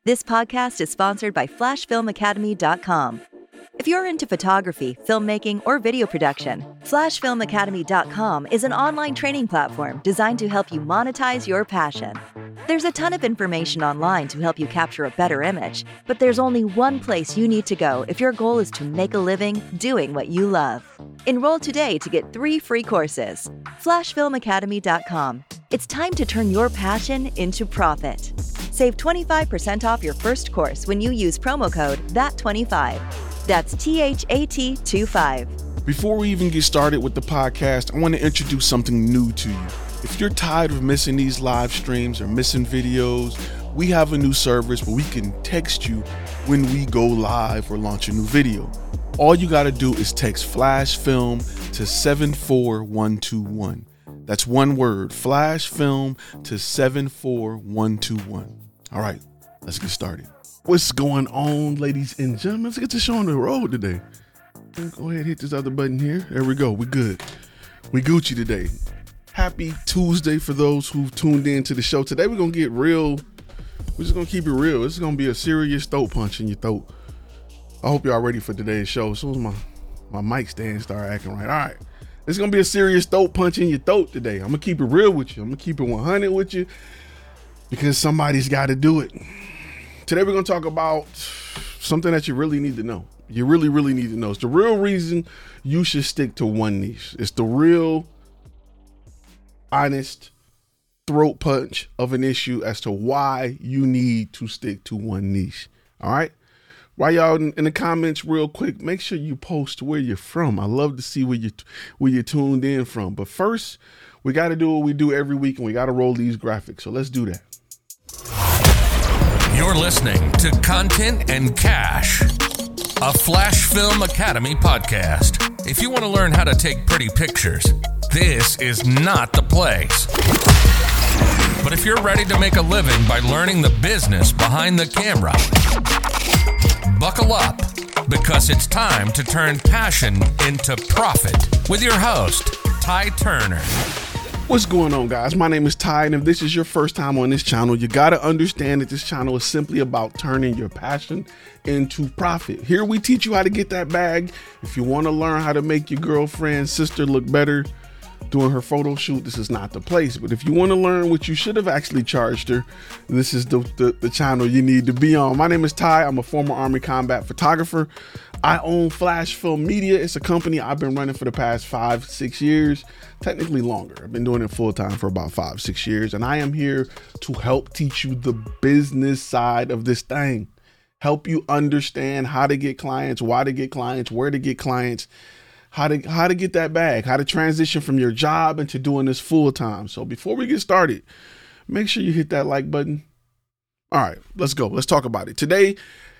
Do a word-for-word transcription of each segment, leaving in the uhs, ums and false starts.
This podcast is sponsored by Flash Film Academy dot com. If you're into photography, filmmaking, or video production, Flash Film Academy dot com is an online training platform designed to help you monetize your passion. There's a ton of information online to help you capture a better image, but there's only one place you need to go if your goal is to make a living doing what you love. Enroll today to get three free courses. Flash Film Academy dot com. It's time to turn your passion into profit. Save twenty-five percent off your first course when you use promo code that twenty-five. That's T H A T twenty-five. Before we even get started with the podcast, I want to introduce something new to you. If you're tired of missing these live streams or missing videos, we have a new service where we can text you when we go live or launch a new video. All you got to do is text Flash Film to seven four one two one. That's one word, Flash Film to seven four one two one. All right, let's get started. What's going on, ladies and gentlemen? Let's get this show on the road today. Go ahead, hit this other button here. There we go. We good. We Gucci today. Happy Tuesday for those who've tuned in to the show. Today we're going to get real. We're just going to keep it real. This is going to be a serious throat punch in your throat. I hope y'all ready for today's show. As soon as my, my mic stand start acting right. All right. It's going to be a serious throat punch in your throat today. I'm going to keep it real with you. I'm going to keep it one hundred with you because somebody's got to do it. Today we're going to talk about something that you really need to know. You really, really need to know. It's the real reason you should stick to one niche. It's the real, honest throat punch of an issue as to why you need to stick to one niche. All right? While y'all in, in the comments real quick, make sure you post where you're from. I love to see where you where you're tuned in from. But first, we got to do what we do every week, and we got to roll these graphics. So let's do that. You're listening to Content and Cash, a Flash Film Academy podcast. If you want to learn how to take pretty pictures, this is not the place. But if you're ready to make a living by learning the business behind the camera, buckle up, because it's time to turn passion into profit with your host, Ty Turner. What's going on, guys? My name is Ty, and if this is your first time on this channel, you got to understand that this channel is simply about turning your passion into profit. Here we teach you how to get that bag. If you want to learn how to make your girlfriend, sister look better doing her photo shoot, this is not the place. But if you want to learn what you should have actually charged her, this is the, the, the channel you need to be on. My name is Ty. I'm a former Army combat photographer. I own Flash Film Media. It's a company I've been running for the past five, six years, technically longer. I've been doing it full time for about five, six years. And I am here to help teach you the business side of this thing, help you understand how to get clients, why to get clients, where to get clients, how to, how to get that bag, how to transition from your job into doing this full time. So before we get started, make sure you hit that like button. All right, let's go. Let's talk about it. Today,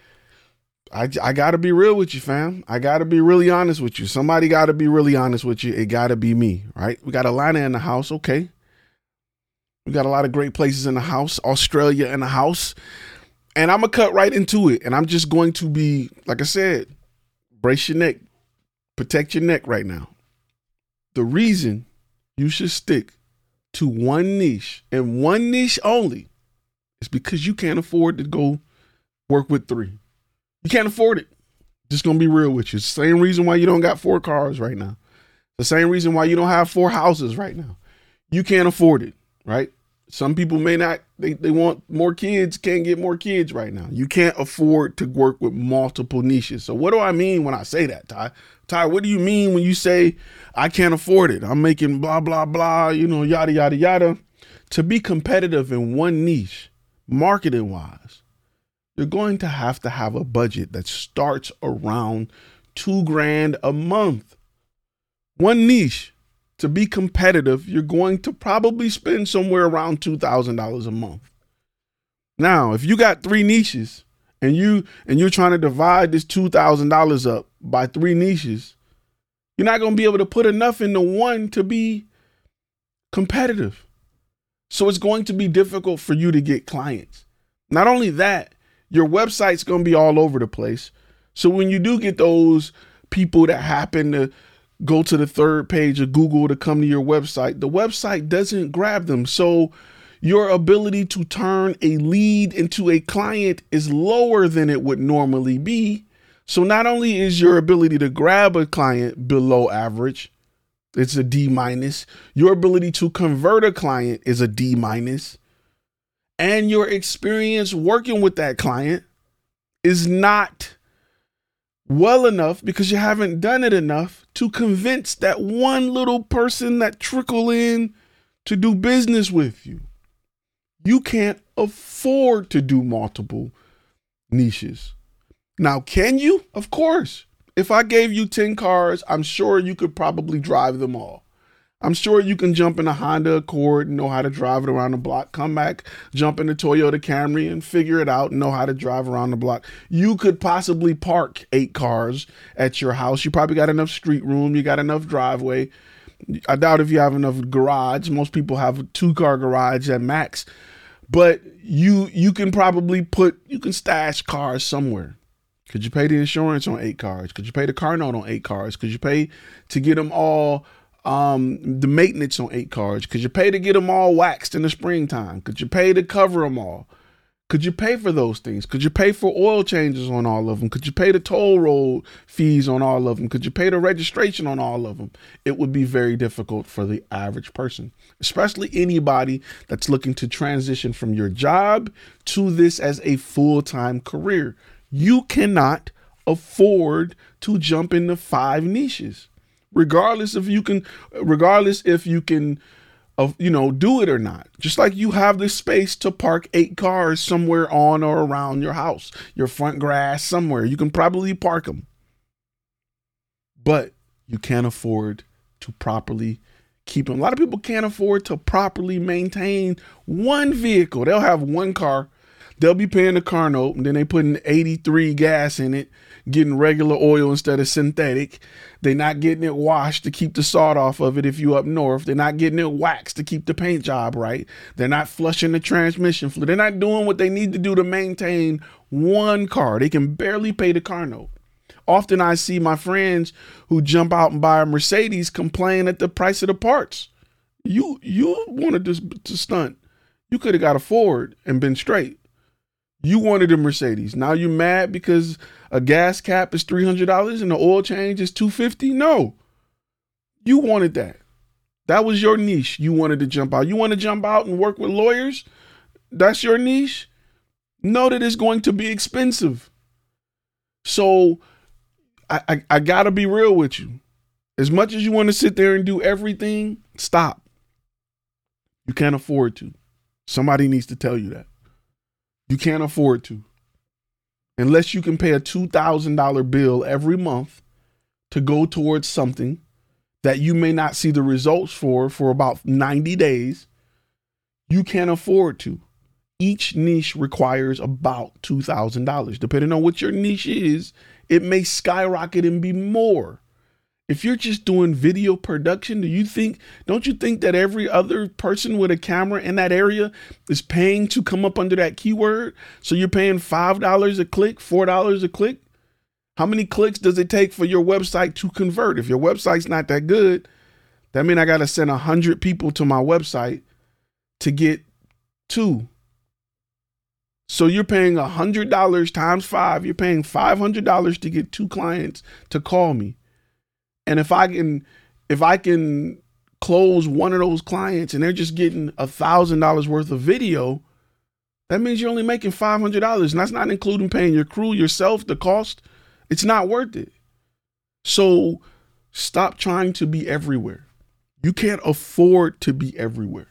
I, I got to be real with you, fam. I got to be really honest with you. Somebody got to be really honest with you. It got to be me, right? We got Atlanta in the house. Okay. We got a lot of great places in the house. Australia in the house. And I'm going to cut right into it. And I'm just going to be, like I said, brace your neck. Protect your neck right now. The reason you should stick to one niche and one niche only is because you can't afford to go work with three. You can't afford it. Just gonna be real with you. It's the same reason why you don't got four cars right now. The same reason why you don't have four houses right now. You can't afford it, right? Some people may not, they, they want more kids, can't get more kids right now. You can't afford to work with multiple niches. So what do I mean when I say that, Ty? Ty, what do you mean when you say I can't afford it? I'm making blah, blah, blah, you know, yada, yada, yada. To be competitive in one niche, marketing wise, you're going to have to have a budget that starts around two grand a month. One niche. To be competitive, you're going to probably spend somewhere around two thousand dollars a month. Now, if you got three niches and you and you're trying to divide this two thousand dollars up by three niches, you're not going to be able to put enough into one to be competitive. So it's going to be difficult for you to get clients. Not only that, your website's going to be all over the place. So when you do get those people that happen to go to the third page of Google to come to your website, the website doesn't grab them. So your ability to turn a lead into a client is lower than it would normally be. So not only is your ability to grab a client below average, it's a D minus. Your ability to convert a client is a D minus. And your experience working with that client is not well enough because you haven't done it enough to convince that one little person that trickle in to do business with you. You can't afford to do multiple niches. Now, can you? Of course. If I gave you ten cars, I'm sure you could probably drive them all. I'm sure you can jump in a Honda Accord and know how to drive it around the block, come back, jump in a Toyota Camry and figure it out and know how to drive around the block. You could possibly park eight cars at your house. You probably got enough street room. You got enough driveway. I doubt if you have enough garage. Most people have a two car garage at max, but you, you can probably put, you can stash cars somewhere. Could you pay the insurance on eight cars? Could you pay the car note on eight cars? Could you pay to get them all, um, the maintenance on eight cars? Could you pay to get them all waxed in the springtime? Could you pay to cover them all? Could you pay for those things? Could you pay for oil changes on all of them? Could you pay the toll road fees on all of them? Could you pay the registration on all of them? It would be very difficult for the average person, especially anybody that's looking to transition from your job to this as a full-time career. You cannot afford to jump into five niches, regardless if you can, regardless if you can, of you know, do it or not. Just like you have the space to park eight cars somewhere on or around your house, your front grass, somewhere. You can probably park them, but you can't afford to properly keep them. A lot of people can't afford to properly maintain one vehicle. They'll have one car. They'll be paying the car note, and then they putting eighty-three gas in it, getting regular oil instead of synthetic. They're not getting it washed to keep the salt off of it if you up north. They're not getting it waxed to keep the paint job right. They're not flushing the transmission fluid. They're not doing what they need to do to maintain one car. They can barely pay the car note. Often I see my friends who jump out and buy a Mercedes complain at the price of the parts. You you wanted to, to stunt. You could have got a Ford and been straight. You wanted a Mercedes. Now you mad because a gas cap is three hundred dollars and the oil change is two hundred fifty dollars? No. You wanted that. That was your niche. You wanted to jump out. You want to jump out and work with lawyers? That's your niche? Know that it's going to be expensive. So I, I, I got to be real with you. As much as you want to sit there and do everything, stop. You can't afford to. Somebody needs to tell you that. You can't afford to. Unless you can pay a two thousand dollars bill every month to go towards something that you may not see the results for for about ninety days, you can't afford to. Each niche requires about two thousand dollars. Depending on what your niche is, it may skyrocket and be more. If you're just doing video production, do you think, don't you think that every other person with a camera in that area is paying to come up under that keyword? So you're paying five dollars a click, four dollars a click. How many clicks does it take for your website to convert? If your website's not that good, that means I got to send a hundred people to my website to get two. So you're paying a hundred dollars times five. You're paying five hundred dollars to get two clients to call me. And if I can, if I can close one of those clients and they're just getting a thousand dollars worth of video, that means you're only making five hundred dollars. And that's not including paying your crew, yourself, the cost. It's not worth it. So stop trying to be everywhere. You can't afford to be everywhere.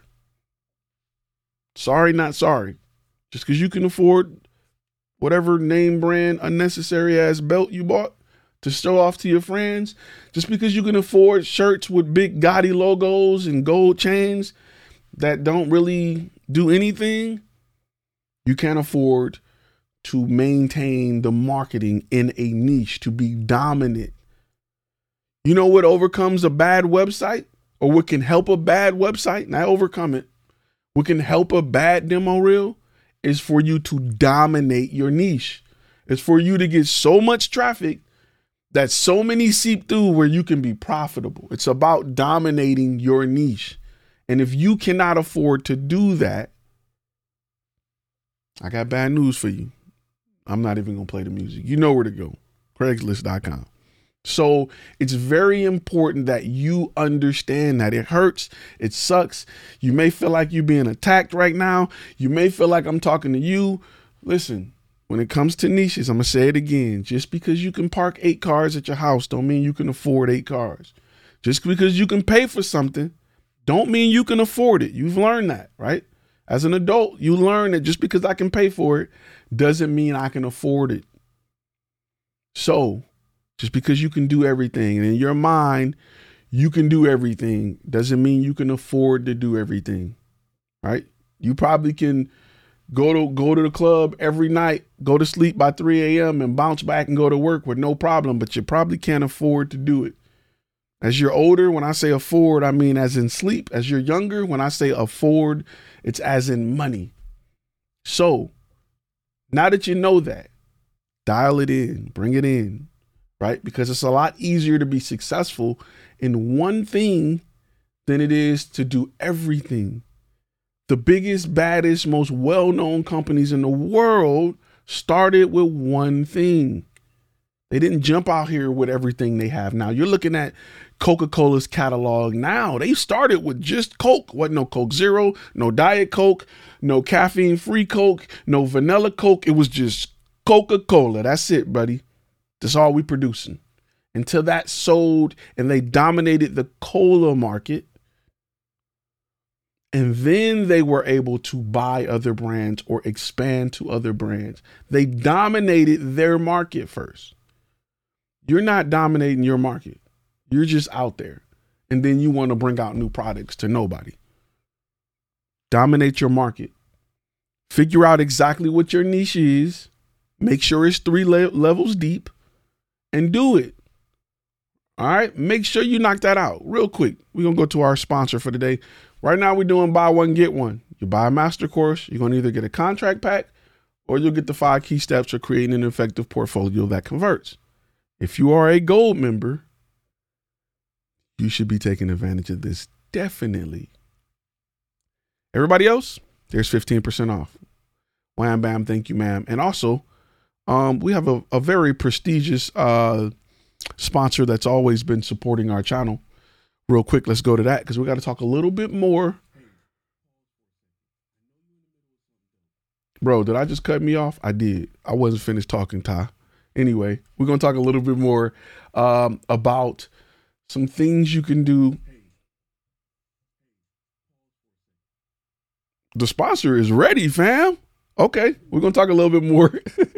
Sorry, not sorry. Just because you can afford whatever name brand unnecessary ass belt you bought to show off to your friends, just because you can afford shirts with big gaudy logos and gold chains that don't really do anything, you can't afford to maintain the marketing in a niche, to be dominant. You know what overcomes a bad website, or what can help a bad website? Not overcome it. What can help a bad demo reel is for you to dominate your niche. It's for you to get so much traffic that so many seep through where you can be profitable. It's about dominating your niche. And if you cannot afford to do that, I got bad news for you. I'm not even going to play the music. You know where to go. Craigslist dot com. So it's very important that you understand that it hurts. It sucks. You may feel like you're being attacked right now. You may feel like I'm talking to you. Listen, when it comes to niches, I'm going to say it again. Just because you can park eight cars at your house don't mean you can afford eight cars. Just because you can pay for something don't mean you can afford it. You've learned that, right? As an adult, you learn that just because I can pay for it doesn't mean I can afford it. So just because you can do everything and in your mind, you can do everything doesn't mean you can afford to do everything, right? You probably can go to go to the club every night, go to sleep by three a.m. and bounce back and go to work with no problem, but you probably can't afford to do it. As you're older, when I say afford, I mean as in sleep. As you're younger, when I say afford, it's as in money. So now that you know that, dial it in, bring it in, right? Because it's a lot easier to be successful in one thing than it is to do everything. The biggest, baddest, most well-known companies in the world started with one thing. They didn't jump out here with everything they have now. You're looking at Coca-Cola's catalog now. They started with just Coke. Wasn't no Coke Zero, no Diet Coke, no caffeine-free Coke, no vanilla Coke. It was just Coca-Cola. That's it, buddy. That's all we producing. Until that sold and they dominated the cola market. And then they were able to buy other brands or expand to other brands. They dominated their market first. You're not dominating your market. You're just out there. And then you want to bring out new products to nobody. Dominate your market. Figure out exactly what your niche is. Make sure it's three le- levels deep. And do it. All right. Make sure you knock that out real quick. We're going to go to our sponsor for today. Right now, we're doing buy one, get one. You buy a master course, you're going to either get a contract pack or you'll get the five key steps for creating an effective portfolio that converts. If you are a gold member, you should be taking advantage of this. Definitely. Everybody else, there's fifteen percent off. Wham, bam, thank you, ma'am. And also, um, we have a, a very prestigious uh, sponsor that's always been supporting our channel. Real quick, let's go to that because we got to talk a little bit more. Bro, did I just cut me off? I did. I wasn't finished talking, Ty. Anyway, we're going to talk a little bit more um, about some things you can do. The sponsor is ready, fam. Okay, we're going to talk a little bit more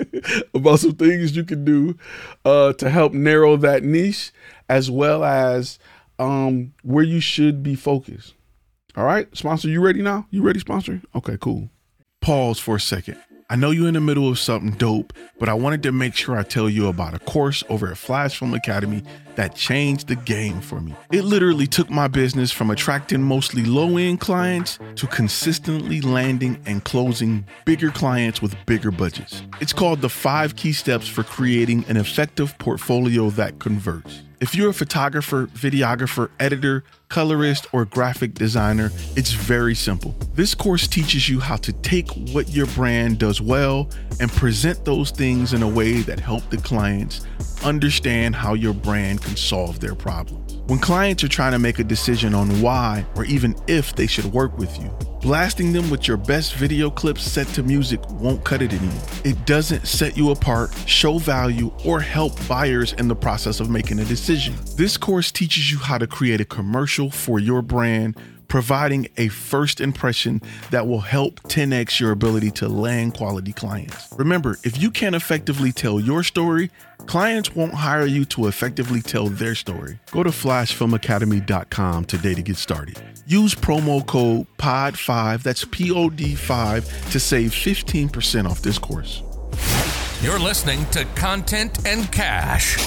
about some things you can do uh, to help narrow that niche as well as um, where you should be focused. All right, sponsor, you ready now? You ready, sponsor? Okay, cool. Pause for a second. I know you're in the middle of something dope, but I wanted to make sure I tell you about a course over at Flash Film Academy that changed the game for me. It literally took my business from attracting mostly low-end clients to consistently landing and closing bigger clients with bigger budgets. It's called the five key steps for creating an effective portfolio that converts. If you're a photographer, videographer, editor, colorist, or graphic designer, it's very simple. This course teaches you how to take what your brand does well and present those things in a way that help the clients understand how your brand can solve their problems. When clients are trying to make a decision on why or even if they should work with you, blasting them with your best video clips set to music won't cut it anymore. It doesn't set you apart, show value, or help buyers in the process of making a decision. This course teaches you how to create a commercial for your brand, providing a first impression that will help ten x your ability to land quality clients. Remember, if you can't effectively tell your story, clients won't hire you to effectively tell their story. Go to flash film academy dot com today to get started. Use promo code P O D five, that's P O D five, to save fifteen percent off this course. You're listening to Content and Cash,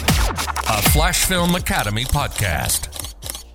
a Flash Film Academy podcast.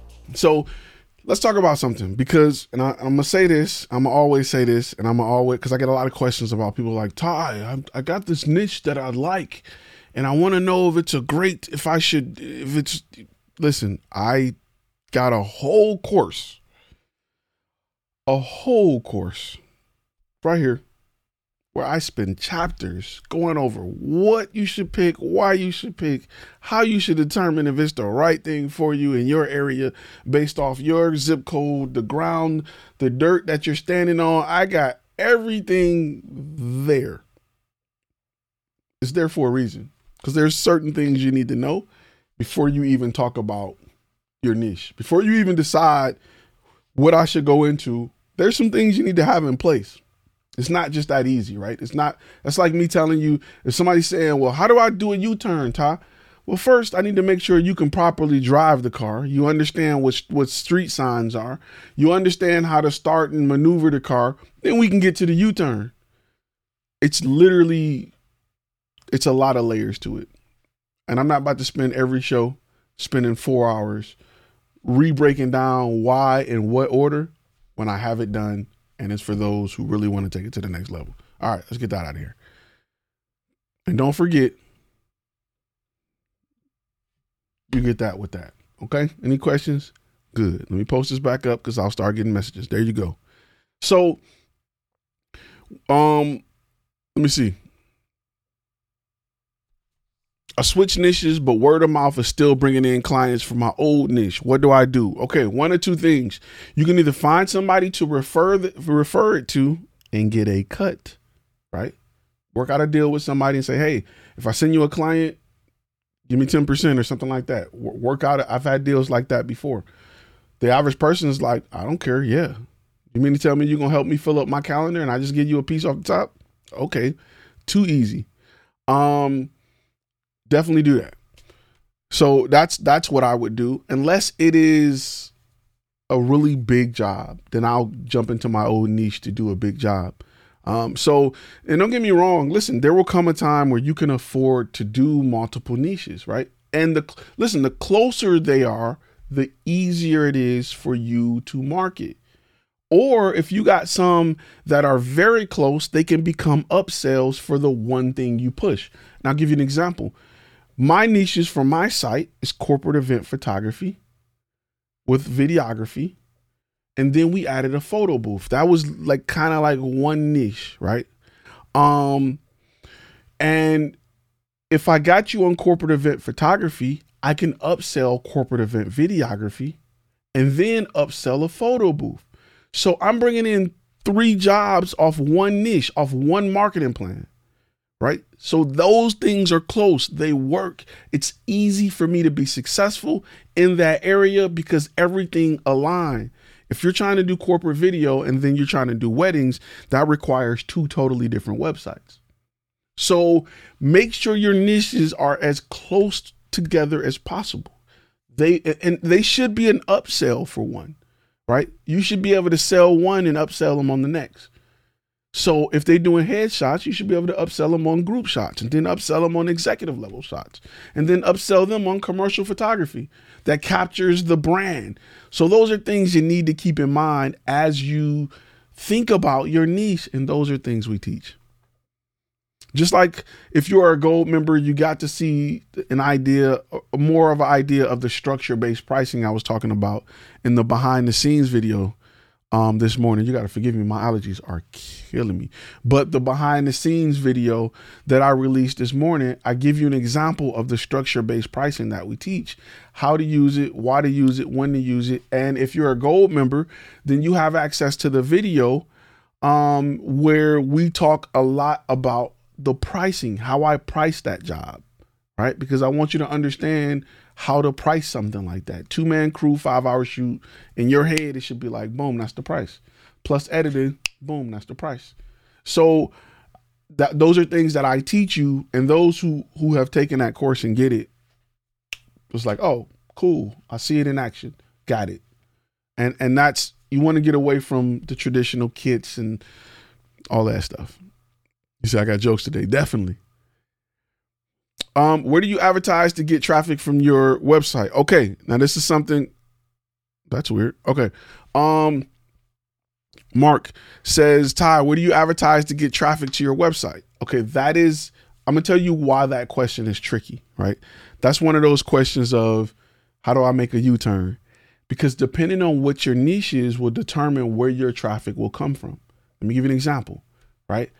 So let's talk about something because, and I, I'm going to say this, I'm going to always say this, and I'm going to always, because I get a lot of questions about people like, Ty, I, I got this niche that I like, and I want to know if it's a great, if I should, if it's, listen, I got a whole course, a whole course right here, where I spend chapters going over what you should pick, why you should pick, how you should determine if it's the right thing for you in your area based off your zip code, the ground, the dirt that you're standing on. I got everything there. It's there for a reason, because there's certain things you need to know before you even talk about your niche. Before you even decide what I should go into, there's some things you need to have in place. It's not just that easy, right? It's not, that's like me telling you, if somebody's saying, well, how do I do a U-turn, Ty? Well, first, I need to make sure you can properly drive the car. You understand what, what street signs are. You understand how to start and maneuver the car. Then we can get to the U-turn. It's literally, it's a lot of layers to it. And I'm not about to spend every show spending four hours re-breaking down why and what order when I have it done. And it's for those who really want to take it to the next level. All right, let's get that out of here. And don't forget, you get that with that. Okay? Any questions? Good. Let me post this back up because I'll start getting messages. There you go. So, um, let me see. I switched niches, but word of mouth is still bringing in clients from my old niche. What do I do? Okay, one or two things. You can either find somebody to refer the, refer it to and get a cut, right? Work out a deal with somebody and say, hey, if I send you a client, give me ten percent or something like that. Work out. I've had deals like that before. The average person is like, I don't care. Yeah. You mean to tell me you're going to help me fill up my calendar and I just give you a piece off the top? Okay. Too easy. Um, Definitely do that. So that's that's what I would do. Unless it is a really big job, then I'll jump into my old niche to do a big job. Um, so, and don't get me wrong. Listen, there will come a time where you can afford to do multiple niches, right? And the listen, the closer they are, the easier it is for you to market. Or if you got some that are very close, they can become upsells for the one thing you push. And I'll give you an example. My niches for my site is corporate event photography with videography. And then we added a photo booth. That was like kind of like one niche, right? Um, and if I got you on corporate event photography, I can upsell corporate event videography and then upsell a photo booth. So I'm bringing in three jobs off one niche, off one marketing plan. Right? So those things are close. They work. It's easy for me to be successful in that area because everything aligns. If you're trying to do corporate video and then you're trying to do weddings, that requires two totally different websites. So make sure your niches are as close together as possible. They and they should be an upsell for one, right? You should be able to sell one and upsell them on the next. So if they're doing headshots, you should be able to upsell them on group shots and then upsell them on executive level shots and then upsell them on commercial photography that captures the brand. So those are things you need to keep in mind as you think about your niche. And those are things we teach. Just like if you're a gold member, you got to see an idea, more of an idea of the structure-based pricing I was talking about in the behind the scenes video. Um, this morning, you got to forgive me. My allergies are killing me. But the behind the scenes video that I released this morning, I give you an example of the structure-based pricing that we teach, how to use it, why to use it, when to use it. And if you're a gold member, then you have access to the video um, where we talk a lot about the pricing, how I price that job, right? Because I want you to understand how to price something like that. Two man crew, five hour shoot. In your head, it should be like, boom, that's the price. Plus editing, boom, that's the price. So that those are things that I teach you, and those who who have taken that course and get it, it's like, oh, cool. I see it in action. Got it. And and that's, you want to get away from the traditional kits and all that stuff. You see, I got jokes today. Definitely. Um, where do you advertise to get traffic from your website? Okay, now this is something that's weird. Okay. Um, Mark says, Ty, where do you advertise to get traffic to your website? Okay, that is, I'm gonna tell you why that question is tricky, right? That's one of those questions of how do I make a U-turn? Because depending on what your niche is will determine where your traffic will come from. Let me give you an example, right?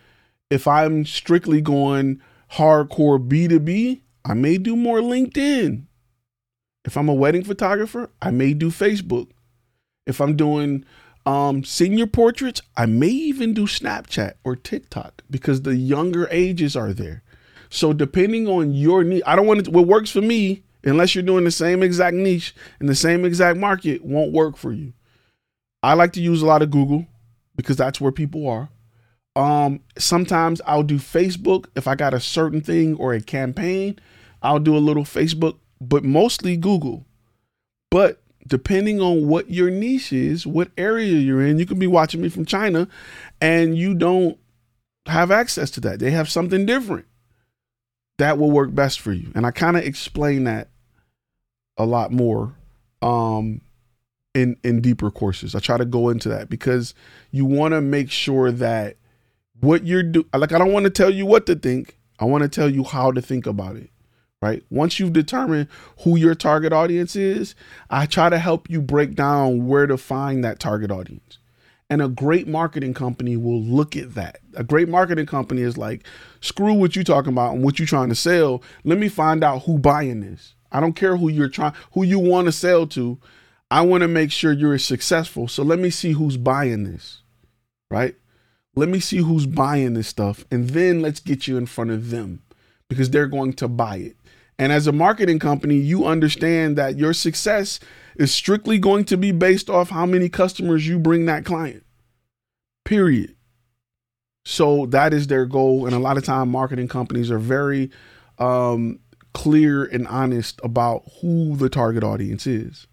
If I'm strictly going hardcore B two B, I may do more LinkedIn. If I'm a wedding photographer, I may do Facebook. If I'm doing um, senior portraits, I may even do Snapchat or TikTok because the younger ages are there. So depending on your need, I don't want to, what works for me, unless you're doing the same exact niche in the same exact market, won't work for you. I like to use a lot of Google because that's where people are. Um, sometimes I'll do Facebook. If I got a certain thing or a campaign, I'll do a little Facebook, but mostly Google. But depending on what your niche is, what area you're in, you could be watching me from China and you don't have access to that. They have something different that will work best for you. And I kind of explain that a lot more um, in, in deeper courses. I try to go into that because you want to make sure that what you're doing, like, I don't want to tell you what to think. I want to tell you how to think about it, right? Once you've determined who your target audience is, I try to help you break down where to find that target audience. And a great marketing company will look at that. A great marketing company is like, screw what you're talking about and what you're trying to sell. Let me find out who buying this. I don't care who you're trying, who you want to sell to. I want to make sure you're successful. So let me see who's buying this, right? Let me see who's buying this stuff. And then let's get you in front of them because they're going to buy it. And as a marketing company, you understand that your success is strictly going to be based off how many customers you bring that client, period. So that is their goal. And a lot of time marketing companies are very um, clear and honest about who the target audience is.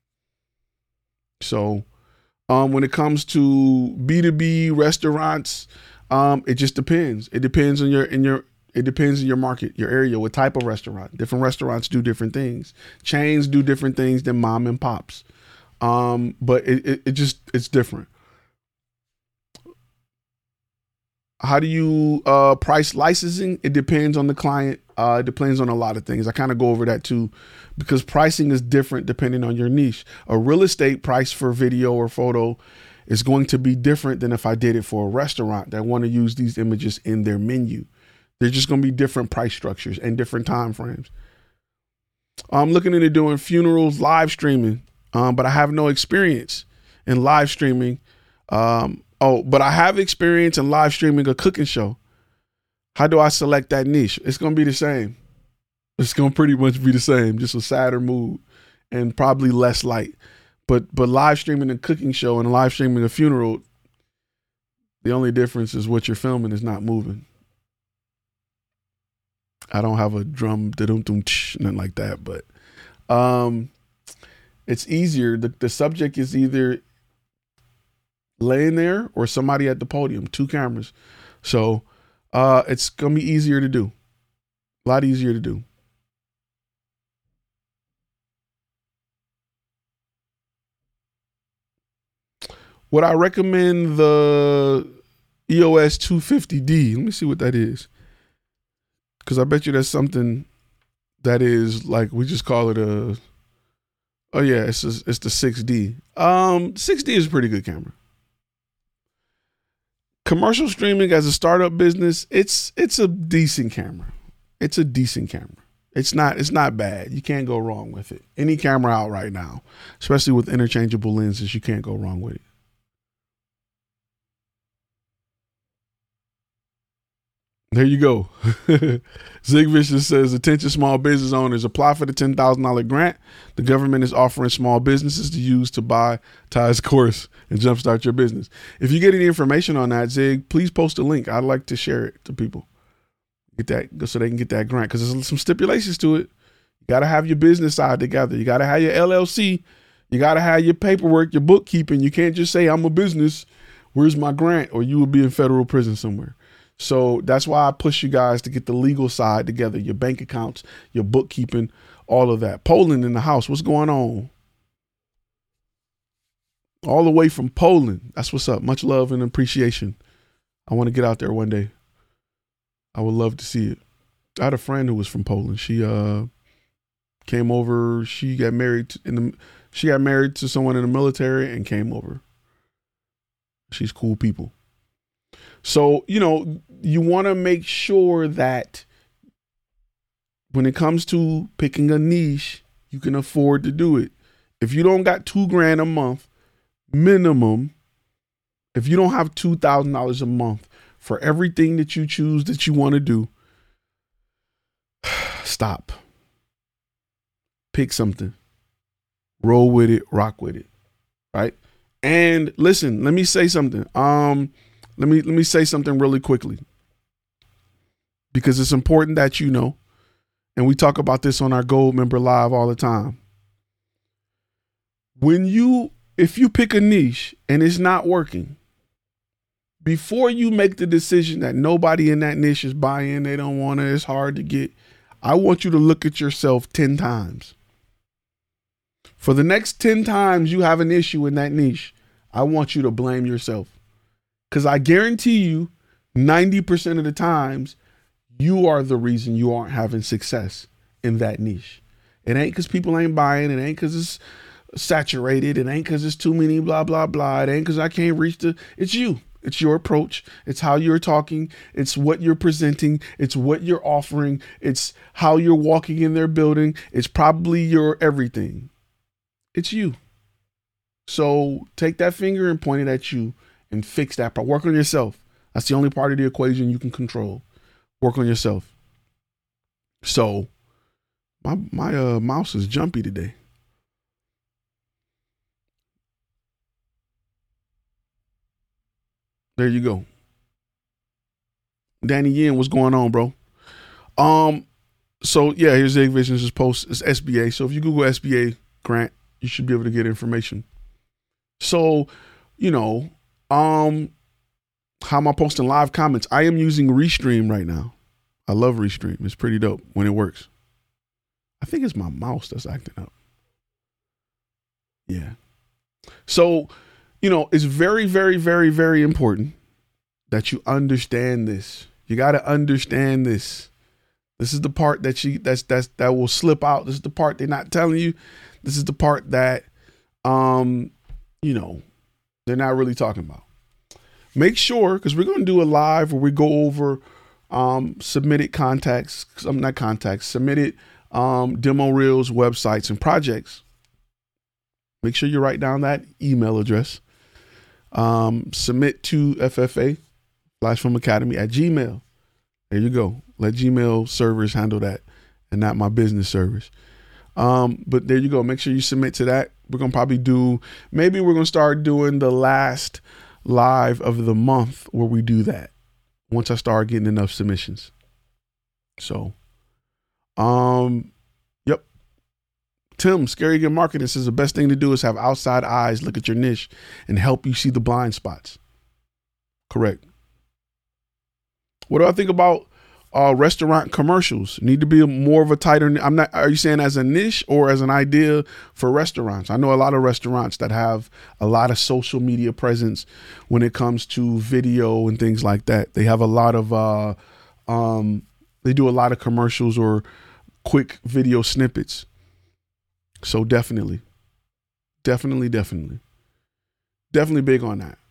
So um, when it comes to B two B restaurants, um, it just depends. It depends on your, in your, It depends on your market, your area, what type of restaurant. Different restaurants do different things. Chains do different things than mom and pops. Um, but it, it, it just, it's different. How do you uh, price licensing? It depends on the client. Uh, it depends on a lot of things. I kind of go over that too, because pricing is different depending on your niche. A real estate price for video or photo is going to be different than if I did it for a restaurant that want to use these images in their menu. There's just going to be different price structures and different time frames. I'm looking into doing funerals, live streaming, um, but I have no experience in live streaming. Um, oh, but I have experience in live streaming a cooking show. How do I select that niche? It's going to be the same. It's going to pretty much be the same, just a sadder mood and probably less light. But but live streaming a cooking show and live streaming a funeral, the only difference is what you're filming is not moving. I don't have a drum, nothing like that, but um, it's easier. The, the subject is either laying there or somebody at the podium, two cameras. So uh, it's going to be easier to do, a lot easier to do. Would I recommend the E O S two fifty D? Let me see what that is. Because I bet you that's something that is like, we just call it a, oh yeah, it's a, it's the six D. Um, six D is a pretty good camera. Commercial streaming as a startup business, it's it's a decent camera. It's a decent camera. It's not it's not bad. You can't go wrong with it. Any camera out right now, especially with interchangeable lenses, you can't go wrong with it. There you go. Zig Vicious says, attention small business owners, apply for the ten thousand dollars grant the government is offering small businesses to use to buy Ty's course and jumpstart your business. If you get any information on that, Zig, please post a link. I'd like to share it to people. Get that so they can get that grant because there's some stipulations to it. You got to have your business side together. You got to have your L L C. You got to have your paperwork, your bookkeeping. You can't just say, I'm a business. Where's my grant? Or you will be in federal prison somewhere. So that's why I push you guys to get the legal side together, your bank accounts, your bookkeeping, all of that. Poland in the house. What's going on? All the way from Poland. That's what's up. Much love and appreciation. I want to get out there one day. I would love to see it. I had a friend who was from Poland. She uh, came over. She got married to, in the. She got married to someone in the military and came over. She's cool people. So, you know, you want to make sure that when it comes to picking a niche, you can afford to do it. If you don't got two grand a month minimum, if you don't have two thousand dollars a month for everything that you choose that you want to do, stop. Pick something. Roll with it, rock with it. Right? And listen, let me say something. Um, let me let me say something really quickly. Because it's important that you know. And we talk about this on our Gold Member Live all the time. When you, if you pick a niche and it's not working, before you make the decision that nobody in that niche is buying, they don't want it, it's hard to get, I want you to look at yourself ten times. For the next ten times you have an issue in that niche, I want you to blame yourself. Because I guarantee you, ninety percent of the times, you are the reason you aren't having success in that niche. It ain't because people ain't buying. It ain't because it's saturated. It ain't because it's too many blah, blah, blah. It ain't because I can't reach the, it's you. It's your approach. It's how you're talking. It's what you're presenting. It's what you're offering. It's how you're walking in their building. It's probably your everything. It's you. So take that finger and point it at you and fix that part. Work on yourself. That's the only part of the equation you can control. Work on yourself. So my my uh, mouse is jumpy today. There you go. Danny Yin, what's going on, bro? Um, so yeah, here's the Visions post. It's S B A. So if you Google S B A grant, you should be able to get information. So, you know, um, how am I posting live comments? I am using Restream right now. I love Restream. It's pretty dope when it works. I think it's my mouse that's acting up. Yeah. So, you know, it's very, very, very, very important that you understand this. You got to understand this. This is the part that you that's that's that will slip out. This is the part they're not telling you. This is the part that um, you know, they're not really talking about. Make sure, because we're going to do a live where we go over um, submitted contacts, I'm not contacts, submitted um, demo reels, websites, and projects. Make sure you write down that email address. Um, submit to F F A, Flash Film Academy at Gmail. There you go. Let Gmail servers handle that and not my business servers. Um, but there you go. Make sure you submit to that. We're going to probably do, maybe we're going to start doing the last live of the month where we do that once I start getting enough submissions. So, um, yep. Tim, Scary Good Marketing says the best thing to do is have outside eyes look at your niche and help you see the blind spots. Correct. What do I think about uh, restaurant commercials? Need to be a, more of a tighter. I'm not. Are you saying as a niche or as an idea for restaurants? I know a lot of restaurants that have a lot of social media presence when it comes to video and things like that. They have a lot of. Uh, um, they do a lot of commercials or quick video snippets. So definitely, definitely, definitely, definitely big on that.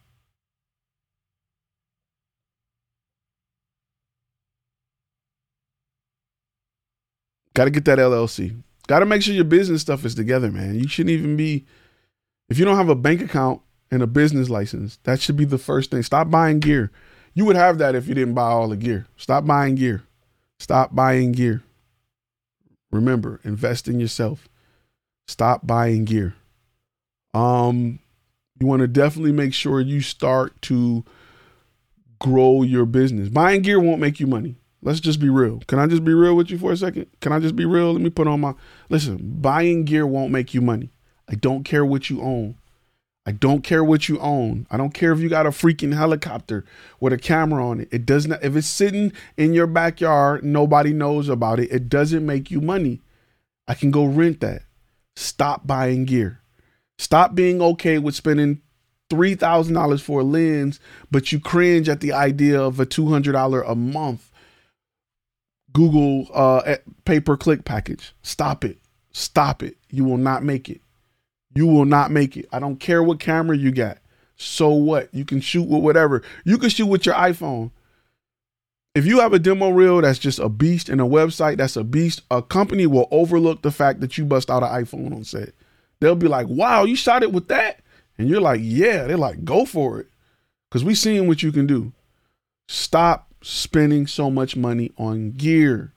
Got to get that L L C. Got to make sure your business stuff is together, man. You shouldn't even be, if you don't have a bank account and a business license, that should be the first thing. Stop buying gear. You would have that if you didn't buy all the gear. Stop buying gear. Stop buying gear. Remember, invest in yourself. Stop buying gear. Um, you want to definitely make sure you start to grow your business. Buying gear won't make you money. Let's just be real. Can I just be real with you for a second? Can I just be real? Let me put on my, listen, buying gear won't make you money. I don't care what you own. I don't care what you own. I don't care if you got a freaking helicopter with a camera on it. It does not, if it's sitting in your backyard, nobody knows about it. It doesn't make you money. I can go rent that. Stop buying gear. Stop being okay with spending three thousand dollars for a lens, but you cringe at the idea of a two hundred dollars a month Google uh, pay-per-click package. Stop it. Stop it. You will not make it. You will not make it. I don't care what camera you got. So what? You can shoot with whatever. You can shoot with your iPhone. If you have a demo reel that's just a beast and a website that's a beast, a company will overlook the fact that you bust out an iPhone on set. They'll be like, wow, you shot it with that? And you're like, yeah. They're like, go for it. Because we seeing what you can do. Stop spending so much money on gear.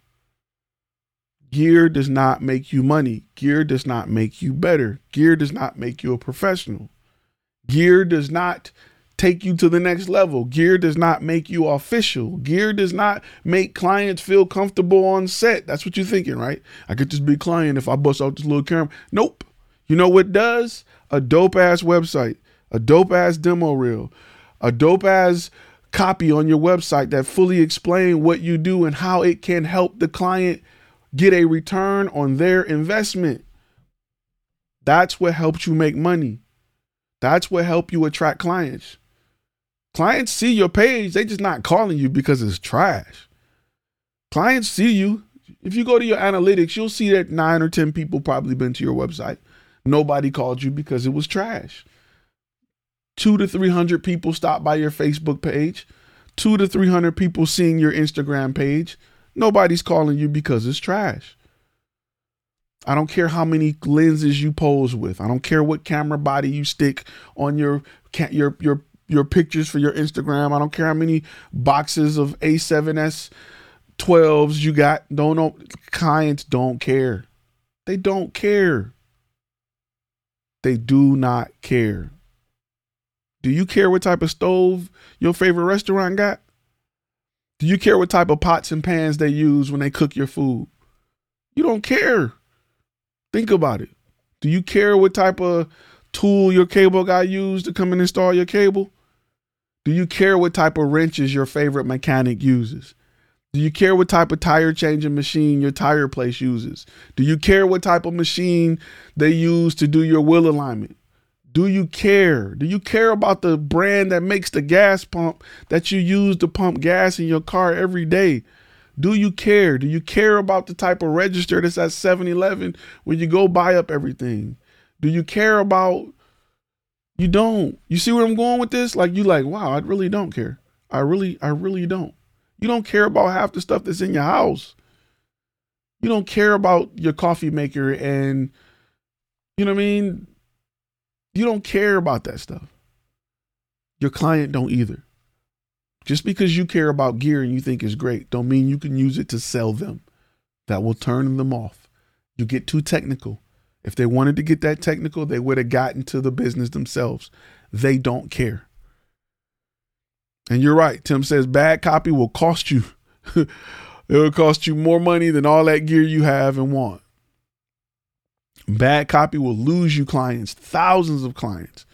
Gear does not make you money. Gear does not make you better. Gear does not make you a professional. Gear does not take you to the next level. Gear does not make you official. Gear does not make clients feel comfortable on set. That's what you're thinking, right? I get this big client if I bust out this little camera. Nope. You know what does? A dope ass website, a dope ass demo reel, a dope ass copy on your website that fully explain what you do and how it can help the client get a return on their investment. That's what helps you make money. That's what helps you attract clients. Clients see your page. They just not calling you because it's trash. Clients see you. If you go to your analytics, you'll see that nine or ten people probably been to your website. Nobody called you because it was trash. Two to three hundred people stopped by your Facebook page. Two to three hundred people seeing your Instagram page. Nobody's calling you because it's trash. I don't care how many lenses you pose with. I don't care what camera body you stick on your your your your pictures for your Instagram. I don't care how many boxes of A seven S twelves you got. Don't know. Clients don't care. They don't care. They do not care. Do you care what type of stove your favorite restaurant got? Do you care what type of pots and pans they use when they cook your food? You don't care. Think about it. Do you care what type of tool your cable guy used to come and install your cable? Do you care what type of wrenches your favorite mechanic uses? Do you care what type of tire changing machine your tire place uses? Do you care what type of machine they use to do your wheel alignment? Do you care? Do you care about the brand that makes the gas pump that you use to pump gas in your car every day? Do you care? Do you care about the type of register that's at seven eleven when you go buy up everything? Do you care about, you don't. You see where I'm going with this? Like, you like, wow, I really don't care. I really, I really don't. You don't care about half the stuff that's in your house. You don't care about your coffee maker and, you know what I mean? You don't care about that stuff. Your client don't either. Just because you care about gear and you think it's great, don't mean you can use it to sell them. That will turn them off. You get too technical. If they wanted to get that technical, they would have gotten to the business themselves. They don't care. And you're right. Tim says bad copy will cost you. It will cost you more money than all that gear you have and want. Bad copy will lose you clients, thousands of clients.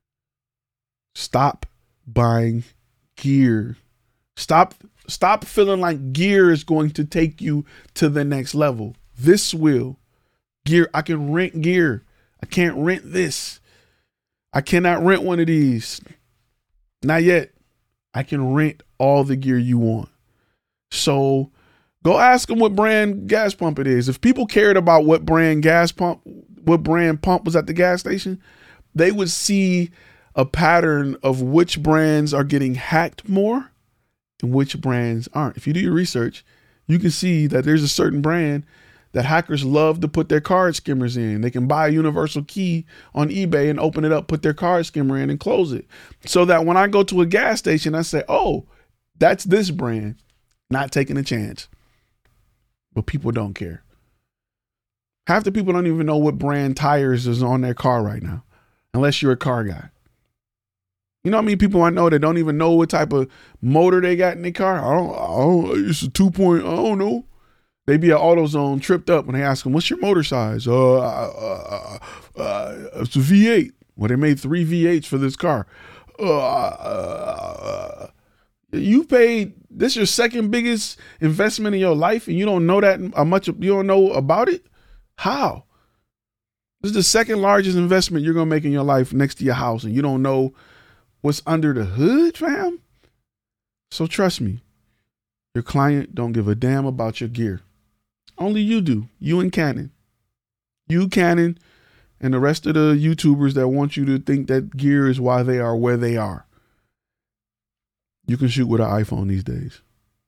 Stop buying gear. Stop, stop feeling like gear is going to take you to the next level. This will. Gear, I can rent gear. I can't rent this. I cannot rent one of these. Not yet. I can rent all the gear you want. So go ask them what brand gas pump it is. If people cared about what brand gas pump, what brand pump was at the gas station, they would see a pattern of which brands are getting hacked more and which brands aren't. If you do your research, you can see that there's a certain brand that hackers love to put their card skimmers in. They can buy a universal key on eBay and open it up, put their card skimmer in and close it. So that when I go to a gas station, I say, oh, that's this brand. Not taking a chance. But people don't care. Half the people don't even know what brand tires is on their car right now, unless you're a car guy. You know how many people I know that don't even know what type of motor they got in their car? I don't, I don't it's a two point, I don't know. They be at AutoZone tripped up when they ask them, what's your motor size? Uh, uh, uh, uh it's a V eight. Well, they made three V eights for this car. Uh, uh, you paid, this is your second biggest investment in your life and you don't know that how much, you don't know about it? How? This is the second largest investment you're going to make in your life next to your house and you don't know what's under the hood, fam? So trust me, your client don't give a damn about your gear. Only you do. You and Canon. You, Canon, and the rest of the YouTubers that want you to think that gear is why they are where they are. You can shoot with an iPhone these days.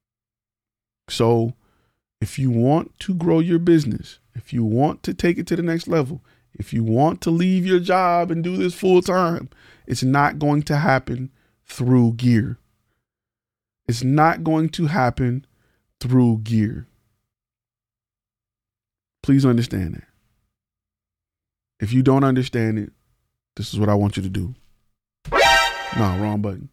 So if you want to grow your business, if you want to take it to the next level, if you want to leave your job and do this full time, it's not going to happen through gear. It's not going to happen through gear. Please understand that. If you don't understand it, this is what I want you to do. No, wrong button.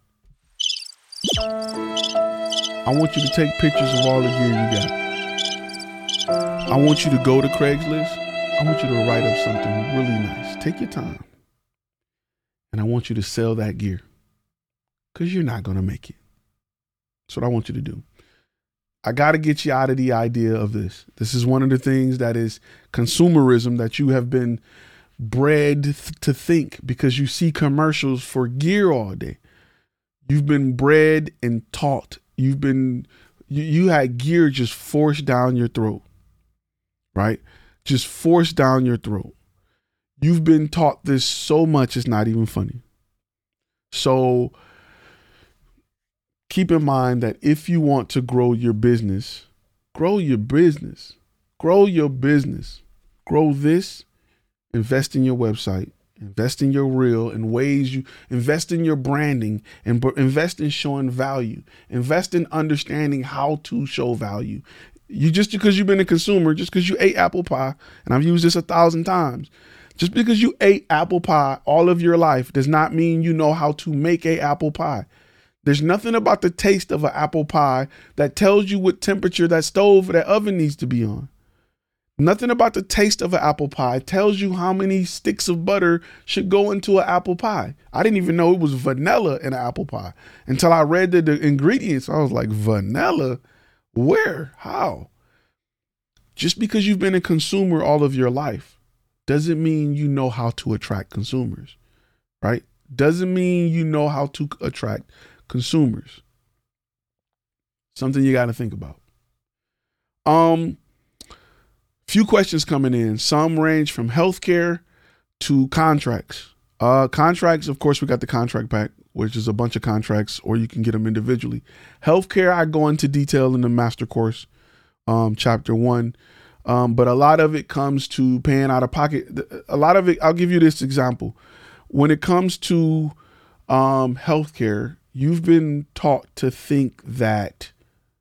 I want you to take pictures of all the gear you got. I want you to go to Craigslist. I want you to write up something really nice. Take your time. And I want you to sell that gear, because you're not going to make it. That's what I want you to do. I got to get you out of the idea of this. This is one of the things that is consumerism that you have been bred th- to think, because you see commercials for gear all day. You've been bred and taught. You've been, you, you had gear just forced down your throat, right? Just forced down your throat. You've been taught this so much, it's not even funny. So keep in mind that if you want to grow your business, grow your business, grow your business, grow this, invest in your website, invest in your reel in ways you invest in your branding, and invest in showing value, invest in understanding how to show value. You just because you've been a consumer, just because you ate apple pie, and I've used this a thousand times, just because you ate apple pie all of your life does not mean you know how to make a apple pie. There's nothing about the taste of an apple pie that tells you what temperature that stove or that oven needs to be on. Nothing about the taste of an apple pie tells you how many sticks of butter should go into an apple pie. I didn't even know it was vanilla in an apple pie until I read the, the ingredients. I was like, vanilla? Where? How? Just because you've been a consumer all of your life doesn't mean you know how to attract consumers, right? Doesn't mean you know how to attract consumers. Something you got to think about. Um, few questions coming in. Some range from healthcare to contracts. Uh, contracts, of course, we got the contract pack, which is a bunch of contracts, or you can get them individually. Healthcare, I go into detail in the master course, um, chapter one. Um, but a lot of it comes to paying out of pocket. A lot of it, I'll give you this example. When it comes to um, healthcare, you've been taught to think that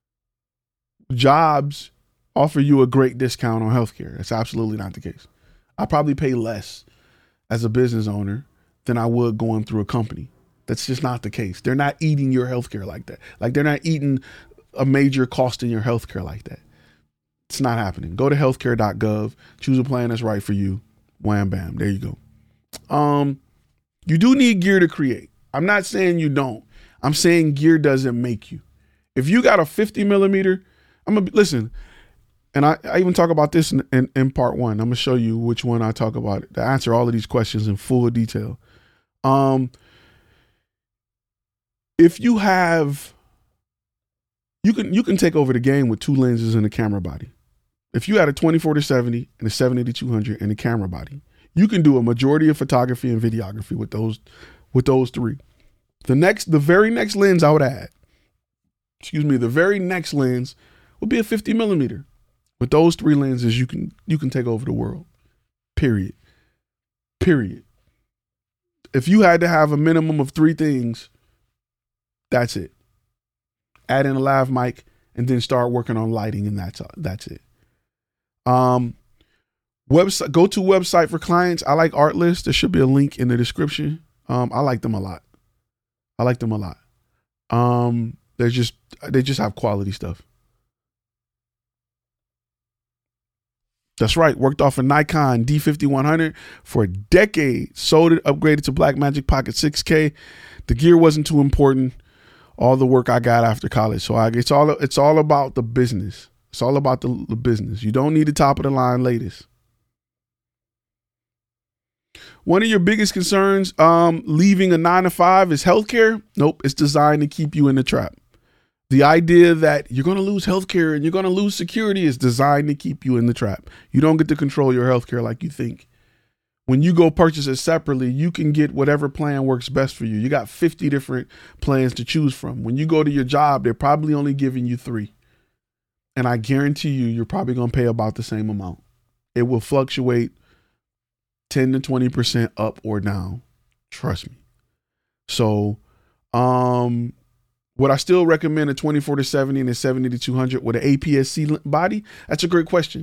jobs offer you a great discount on healthcare. That's absolutely not the case. I probably pay less as a business owner than I would going through a company. That's just not the case. They're not eating your healthcare like that. Like they're not eating a major cost in your healthcare like that. It's not happening. Go to healthcare dot gov, choose a plan that's right for you. Wham, bam. There you go. Um, you do need gear to create. I'm not saying you don't. I'm saying gear doesn't make you. If you got a fifty millimeter, I'm gonna listen. And I, I even talk about this in, in, in part one. I'm gonna show you which one I talk about to answer all of these questions in full detail. Um, if you have, you can you can take over the game with two lenses and a camera body. If you had a twenty-four to seventy and a seventy to two hundred and a camera body, you can do a majority of photography and videography with those with those three. The next, the very next lens I would add, excuse me, the very next lens would be a fifty millimeter. With those three lenses, you can you can take over the world. Period. Period. If you had to have a minimum of three things, that's it. Add in a lav mic and then start working on lighting, and that's that's it. Um, website, go to website for clients. I like Artlist. There should be a link in the description. Um, I like them a lot. I like them a lot. Um, they're just they just have quality stuff. That's right. Worked off a Nikon D fifty-one hundred for a decade. Sold it, upgraded to Blackmagic Pocket six K. The gear wasn't too important. All the work I got after college. So I, it's all it's all about the business. It's all about the, the business. You don't need the top of the line latest. One of your biggest concerns um, leaving a nine to five is healthcare. Nope. It's designed to keep you in the trap. The idea that you're going to lose healthcare and you're going to lose security is designed to keep you in the trap. You don't get to control your healthcare like you think. When you go purchase it separately, you can get whatever plan works best for you. You got fifty different plans to choose from. When you go to your job, they're probably only giving you three. And I guarantee you, you're probably going to pay about the same amount. It will fluctuate ten to twenty percent up or down. Trust me. So, um, would I still recommend a twenty-four to seventy and a seventy to two hundred with an A P S C body? That's a great question.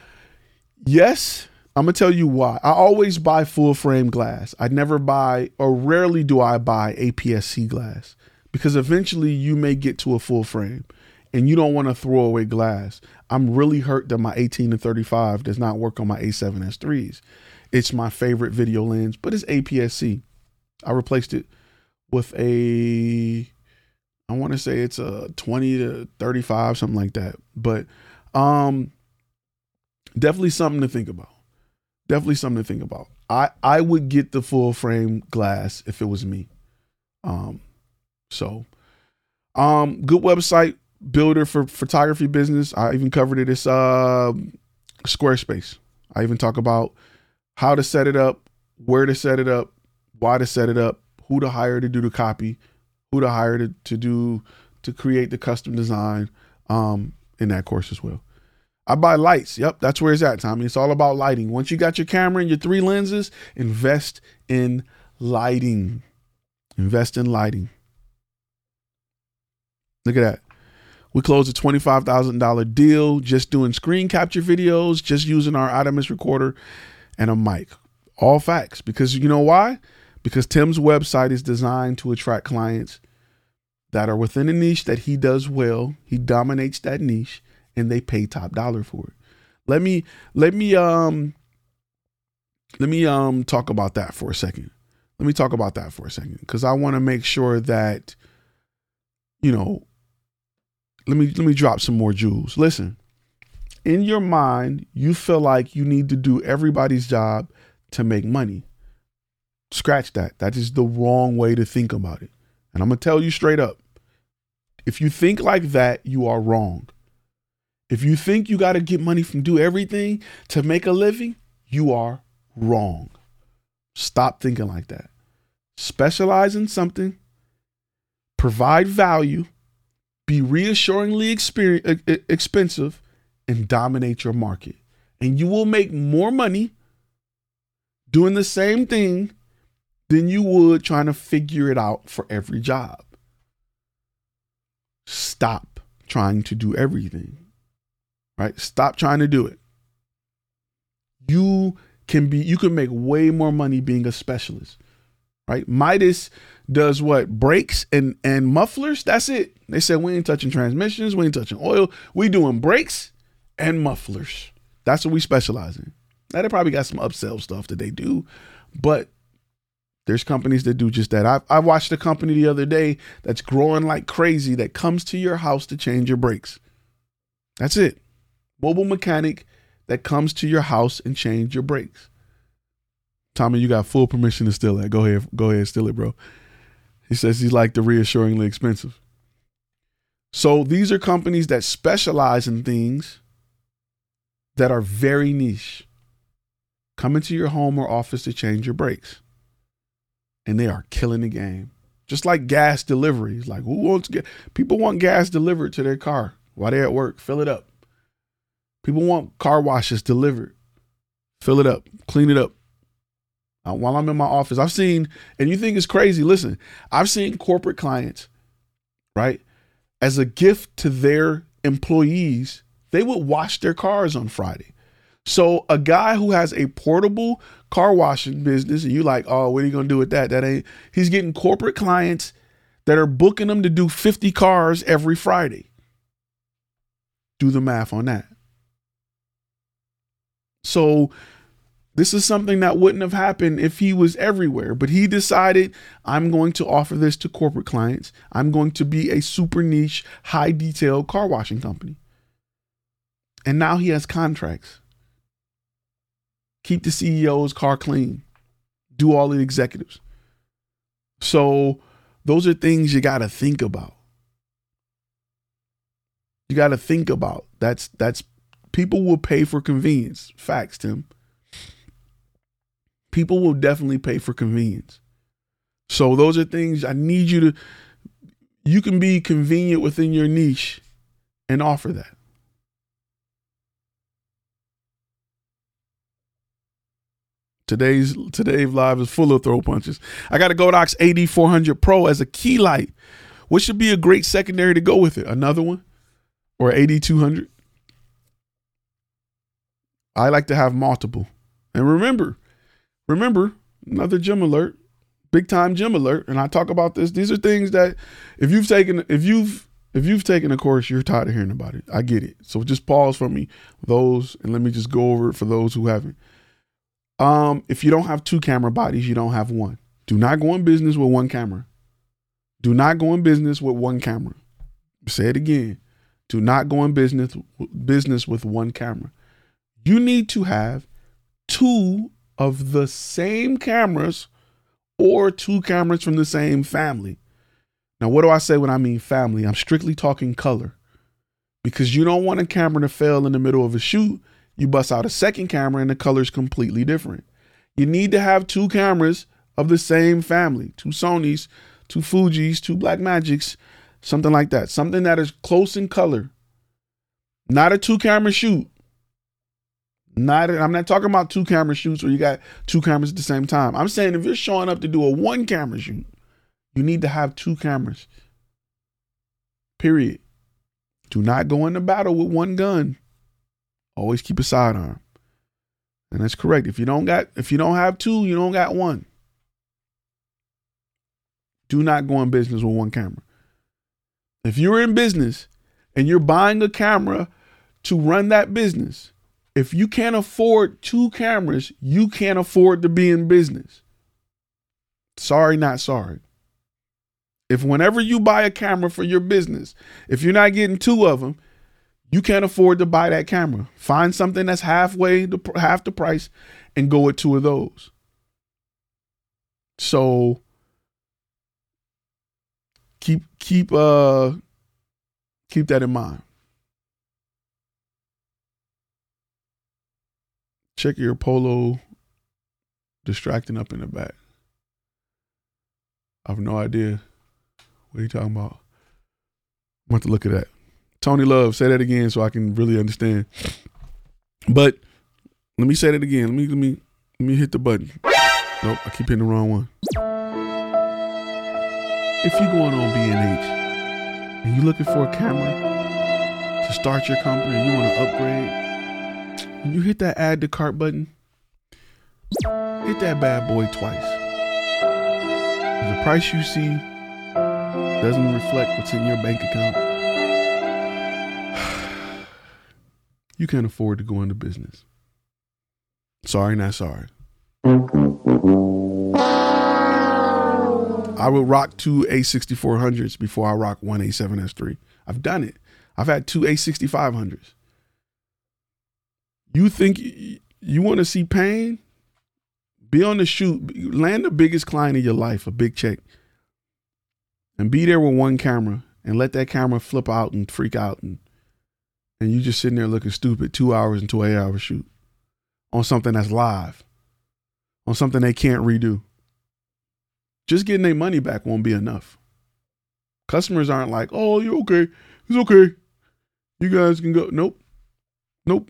Yes. I'm going to tell you why. I always buy full frame glass. I never buy, or rarely do I buy A P S C glass, because eventually you may get to a full frame and you don't want to throw away glass. I'm really hurt that my eighteen to thirty-five does not work on my A seven S threes. It's my favorite video lens, but it's A P S C. I replaced it with a, I want to say it's a twenty to thirty-five, something like that. But um, definitely something to think about. Definitely something to think about. I, I would get the full frame glass if it was me. Um, so, um, good website builder for photography business. I even covered it. It's uh, Squarespace. I even talk about how to set it up, where to set it up, why to set it up, who to hire to do the copy, who to hire to, to do, to create the custom design, um, in that course as well. I buy lights. Yep, that's where it's at, Tommy. It's all about lighting. Once you got your camera and your three lenses, invest in lighting. Invest in lighting. Look at that. We closed a twenty-five thousand dollars deal just doing screen capture videos, just using our Adamus recorder and a mic. All facts. Because you know why? Because Tim's website is designed to attract clients that are within a niche that he does well. He dominates that niche. And they pay top dollar for it. Let me let me um let me um talk about that for a second. Let me talk about that for a second, because I want to make sure that, you know, let me let me drop some more jewels. Listen, in your mind, you feel like you need to do everybody's job to make money. Scratch that. That is the wrong way to think about it. And I'm gonna tell you straight up. If you think like that, you are wrong. If you think you got to get money from do everything to make a living, you are wrong. Stop thinking like that. Specialize in something, provide value, be reassuringly experience, expensive, and dominate your market. And you will make more money doing the same thing than you would trying to figure it out for every job. Stop trying to do everything. Right? Stop trying to do it. You can be, you can make way more money being a specialist, right? Midas does what? Brakes and, and mufflers. That's it. They said, we ain't touching transmissions. We ain't touching oil. We doing brakes and mufflers. That's what we specialize in. Now they probably got some upsell stuff that they do, but there's companies that do just that. I, I watched a company the other day that's growing like crazy that comes to your house to change your brakes. That's it. Mobile mechanic that comes to your house and change your brakes. Tommy, you got full permission to steal that. Go ahead. Go ahead. Steal it, bro. He says he's like the reassuringly expensive. So these are companies that specialize in things that are very niche. Come into your home or office to change your brakes. And they are killing the game. Just like gas deliveries. Like, who wants to get, people want gas delivered to their car while they're at work. Fill it up. People want car washes delivered. Fill it up. Clean it up. Uh, while I'm in my office, I've seen, and you think it's crazy, listen, I've seen corporate clients, right, as a gift to their employees, they would wash their cars on Friday. So a guy who has a portable car washing business, and you like, oh, what are you going to do with that? That ain't, he's getting corporate clients that are booking them to do fifty cars every Friday. Do the math on that. So this is something that wouldn't have happened if he was everywhere, but he decided, I'm going to offer this to corporate clients. I'm going to be a super niche, high detail car washing company. And now he has contracts. Keep the C E O's car clean. Do all the executives. So those are things you got to think about. You got to think about. That's, that's, people will pay for convenience. Facts, Tim. People will definitely pay for convenience. So those are things I need you to, you can be convenient within your niche and offer that. Today's today's live is full of throw punches. I got a Godox A D four hundred Pro as a key light. What should be a great secondary to go with it? Another one or A D two hundred? I like to have multiple. And remember, remember, another gym alert, big time gym alert. And I talk about this. These are things that if you've taken, if you've, if you've taken a course, you're tired of hearing about it. I get it. So just pause for me, those, and let me just go over it for those who haven't. Um, if you don't have two camera bodies, you don't have one. Do not go in business with one camera. Do not go in business with one camera. Say it again. Do not go in business business with one camera. You need to have two of the same cameras or two cameras from the same family. Now, what do I say when I mean family? I'm strictly talking color, because you don't want a camera to fail in the middle of a shoot. You bust out a second camera and the color is completely different. You need to have two cameras of the same family, two Sonys, two Fujis, two Blackmagics, something like that. Something that is close in color. Not a two camera shoot. Not, I'm not talking about two camera shoots where you got two cameras at the same time. I'm saying if you're showing up to do a one camera shoot, you need to have two cameras. Period. Do not go into battle with one gun. Always keep a sidearm. And that's correct. If you don't got, if you don't have two, you don't got one. Do not go in business with one camera. If you're in business and you're buying a camera to run that business, if you can't afford two cameras, you can't afford to be in business. Sorry, not sorry. If whenever you buy a camera for your business, if you're not getting two of them, you can't afford to buy that camera. Find something that's halfway, the, half the price, and go with two of those. So keep keep uh keep that in mind. Check your polo distracting up in the back. I have no idea. What are you talking about? I'm going to look at that. Tony Love, say that again so I can really understand. But let me say that again. Let me let me let me hit the button. Nope, I keep hitting the wrong one. If you're going on B and H and you're looking for a camera to start your company and you want to upgrade, when you hit that add to cart button, hit that bad boy twice. The price you see doesn't reflect what's in your bank account. You can't afford to go into business. Sorry, not sorry. I will rock two A sixty-four hundreds before I rock one A seven S three. I've done it. I've had two A sixty-five hundreds. You think you want to see pain? Be on the shoot. Land the biggest client of your life, a big check. And be there with one camera and let that camera flip out and freak out. And, and you just sitting there looking stupid two hours into an eight hour shoot on something that's live, on something they can't redo. Just getting their money back won't be enough. Customers aren't like, oh, you're okay. It's okay. You guys can go. Nope. Nope.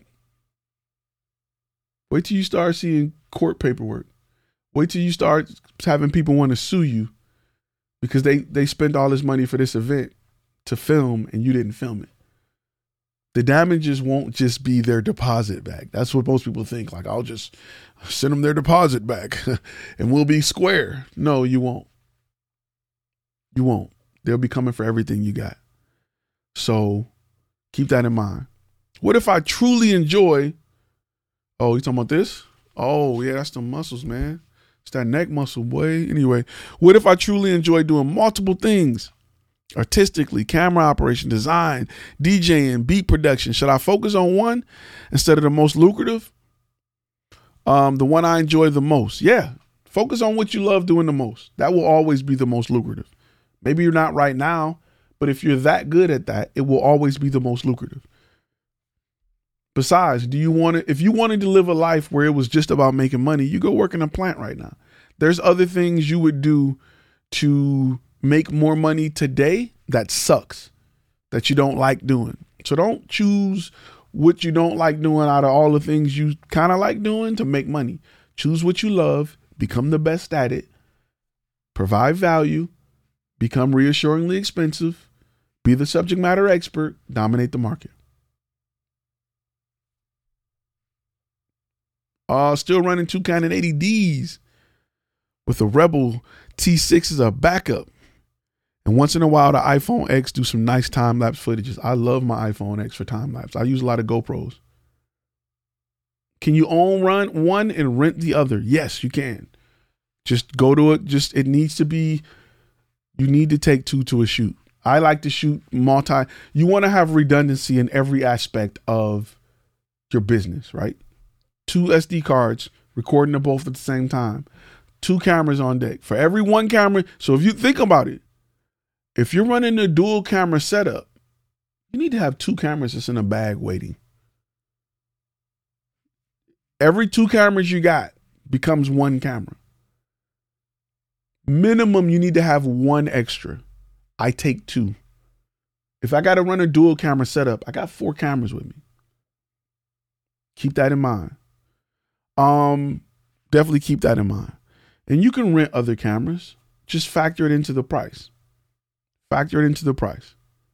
Wait till you start seeing court paperwork. Wait till you start having people want to sue you because they, they spent all this money for this event to film and you didn't film it. The damages won't just be their deposit back. That's what most people think. Like, I'll just send them their deposit back and we'll be square. No, you won't. You won't. They'll be coming for everything you got. So keep that in mind. What if I truly enjoy, oh, you talking about this? Oh, yeah, that's the muscles, man. It's that neck muscle, boy. Anyway, what if I truly enjoy doing multiple things? Artistically, camera operation, design, DJing, beat production. Should I focus on one instead of the most lucrative? Um, the one I enjoy the most. Yeah. Focus on what you love doing the most. That will always be the most lucrative. Maybe you're not right now, but if you're that good at that, it will always be the most lucrative. Besides, do you want to, if you wanted to live a life where it was just about making money, you go work in a plant right now. There's other things you would do to make more money today that sucks, that you don't like doing. So don't choose what you don't like doing out of all the things you kind of like doing to make money. Choose what you love, become the best at it, provide value, become reassuringly expensive, be the subject matter expert, dominate the market. Uh, still running two Canon eighty Ds with a Rebel T six as a backup. And once in a while, the iPhone X do some nice time-lapse footages. I love my iPhone X for time-lapse. I use a lot of GoPros. Can you own run one and rent the other? Yes, you can. Just go to it. Just it needs to be, you need to take two to a shoot. I like to shoot multi. You want to have redundancy in every aspect of your business, right? Two S D cards, recording them both at the same time. Two cameras on deck. For every one camera. So if you think about it, if you're running a dual camera setup, you need to have two cameras that's in a bag waiting. Every two cameras you got becomes one camera. Minimum, you need to have one extra. I take two. If I got to run a dual camera setup, I got four cameras with me. Keep that in mind. Um, definitely keep that in mind. And you can rent other cameras. Just factor it into the price. Factor it into the price.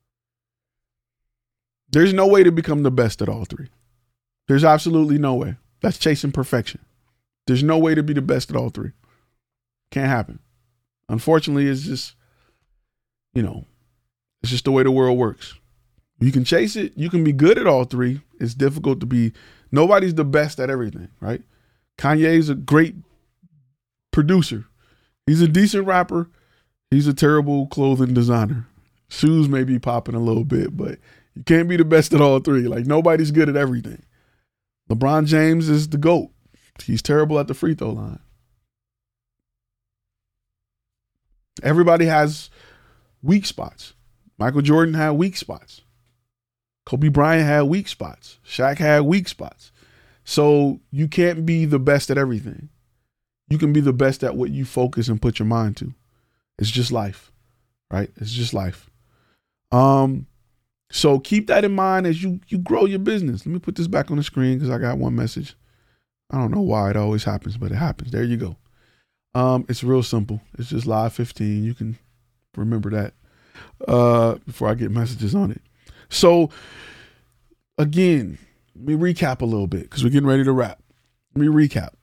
There's no way to become the best at all three. There's absolutely no way. That's chasing perfection. There's no way to be the best at all three. Can't happen. Unfortunately, it's just, you know, it's just the way the world works. You can chase it. You can be good at all three. It's difficult to be, nobody's the best at everything, right? Kanye's a great producer. He's a decent rapper. He's a terrible clothing designer. Shoes may be popping a little bit, but you can't be the best at all three. Like, nobody's good at everything. LeBron James is the GOAT. He's terrible at the free throw line. Everybody has weak spots. Michael Jordan had weak spots. Kobe Bryant had weak spots. Shaq had weak spots. So you can't be the best at everything. You can be the best at what you focus and put your mind to. It's just life, right? It's just life. Um, so keep that in mind as you you grow your business. Let me put this back on the screen because I got one message. I don't know why it always happens, but it happens. There you go. Um, it's real simple. It's just live fifteen. You can remember that uh, before I get messages on it. So again, let me recap a little bit because we're getting ready to wrap. Let me recap.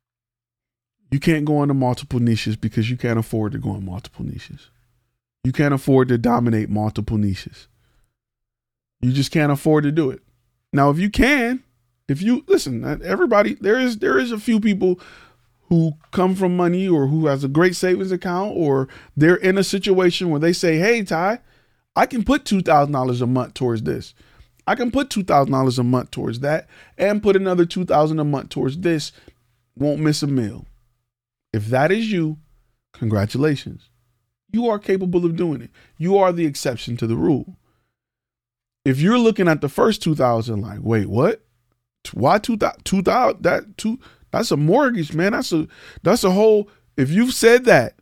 You can't go into multiple niches because you can't afford to go in multiple niches. You can't afford to dominate multiple niches. You just can't afford to do it. Now, if you can, if you listen, everybody, there is there is a few people who come from money or who has a great savings account or they're in a situation where they say, hey, Ty, I can put two thousand dollars a month towards this. I can put two thousand dollars a month towards that and put another two thousand dollars a month towards this. Won't miss a meal. If that is you, congratulations. You are capable of doing it. You are the exception to the rule. If you're looking at the first two thousand, like, wait, what? Why two thousand? two thousand? That two? That's a mortgage, man. That's a that's a whole. If you've said that,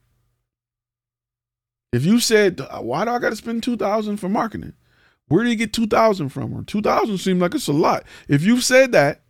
if you said, why do I got to spend two thousand for marketing? Where do you get two thousand from? Or two thousand seems like it's a lot. If you've said that,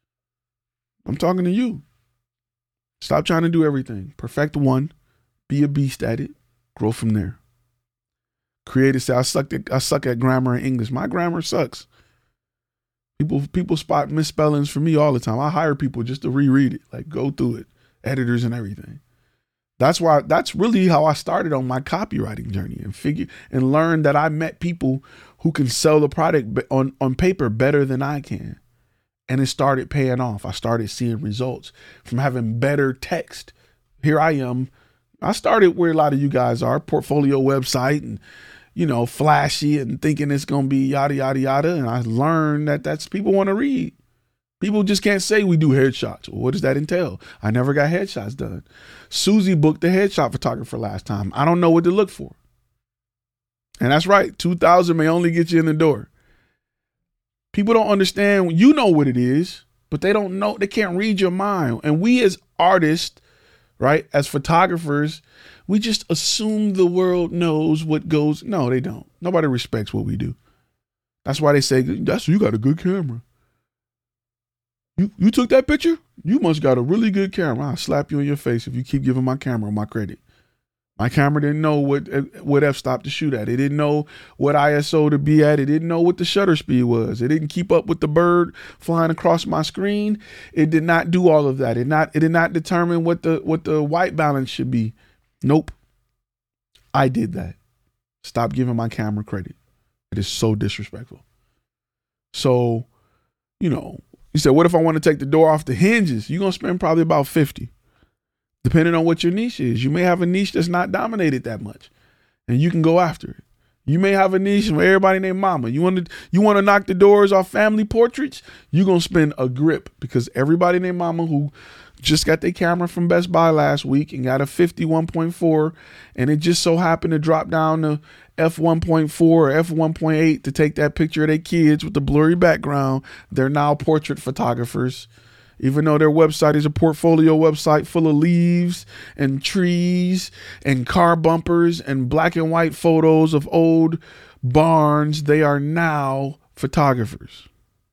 I'm talking to you. Stop trying to do everything. Perfect one. Be a beast at it. Grow from there. Creators say I suck at I suck at grammar and English. My grammar sucks. People people spot misspellings for me all the time. I hire people just to reread it, like go through it, editors and everything. That's why that's really how I started on my copywriting journey and figure and learned that I met people who can sell the product on, on paper better than I can. And it started paying off. I started seeing results from having better text. Here I am. I started where a lot of you guys are, portfolio website and, you know, flashy and thinking it's going to be yada, yada, yada. And I learned that that's people want to read. People just can't say we do headshots. Well, what does that entail? I never got headshots done. Susie booked the headshot photographer last time. I don't know what to look for. And that's right. two thousand may only get you in the door. People don't understand. You know what it is, but they don't know. They can't read your mind. And we as artists, right, as photographers, we just assume the world knows what goes. No, they don't. Nobody respects what we do. That's why they say, that's you got a good camera. You you took that picture? You must got a really good camera. I'll slap you in your face if you keep giving my camera my credit. My camera didn't know what what f-stop to shoot at. It didn't know what I S O to be at. It didn't know what the shutter speed was. It didn't keep up with the bird flying across my screen. It did not do all of that. It not it did not determine what the what the white balance should be. Nope. I did that. Stop giving my camera credit. It is so disrespectful. So, you know, you said, what if I want to take the door off the hinges? You're going to spend probably about fifty. Depending on what your niche is. You may have a niche that's not dominated that much, and you can go after it. You may have a niche where everybody named mama. You want to you want to knock the doors off family portraits? You're going to spend a grip, because everybody named mama who just got their camera from Best Buy last week and got a fifty one point four, and it just so happened to drop down to f one point four or f one point eight to take that picture of their kids with the blurry background. They're now portrait photographers. Even though their website is a portfolio website full of leaves and trees and car bumpers and black and white photos of old barns, they are now photographers.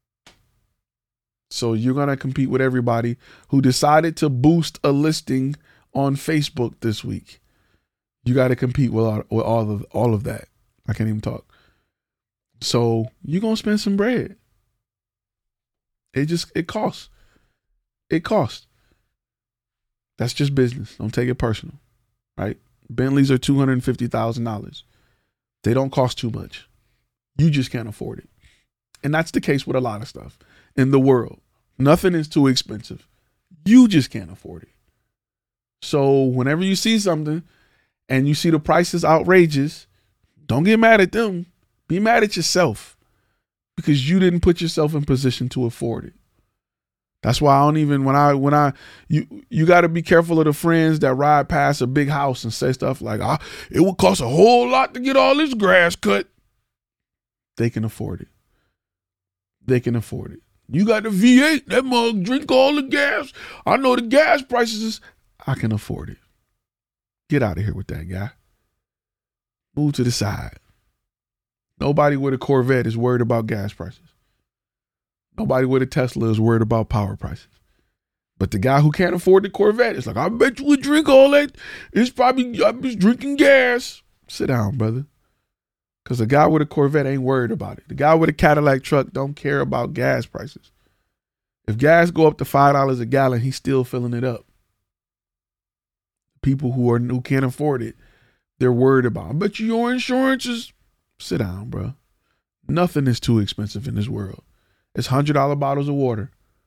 So you're going to compete with everybody who decided to boost a listing on Facebook this week. You got to compete with all, with all of all of that. I can't even talk. So you're going to spend some bread. It just, it costs. It costs. That's just business. Don't take it personal, right? Bentleys are two hundred fifty thousand dollars. They don't cost too much. You just can't afford it. And that's the case with a lot of stuff in the world. Nothing is too expensive. You just can't afford it. So whenever you see something and you see the price is outrageous, don't get mad at them. Be mad at yourself, because you didn't put yourself in position to afford it. That's why I don't even, when I, when I, you, you got to be careful of the friends that ride past a big house and say stuff like, ah, it would cost a whole lot to get all this grass cut. They can afford it. They can afford it. You got the V eight, that mug drink all the gas. I know the gas prices. I can afford it. Get out of here with that, guy. Move to the side. Nobody with a Corvette is worried about gas prices. Nobody with a Tesla is worried about power prices. But the guy who can't afford the Corvette is like, I bet you would drink all that. It's probably, I'm just drinking gas. Sit down, brother. Because the guy with a Corvette ain't worried about it. The guy with a Cadillac truck don't care about gas prices. If gas go up to five dollars a gallon, he's still filling it up. People who are who can't afford it, they're worried about, I bet you your insurance is, sit down, bro. Nothing is too expensive in this world. It's one hundred dollars bottles of water.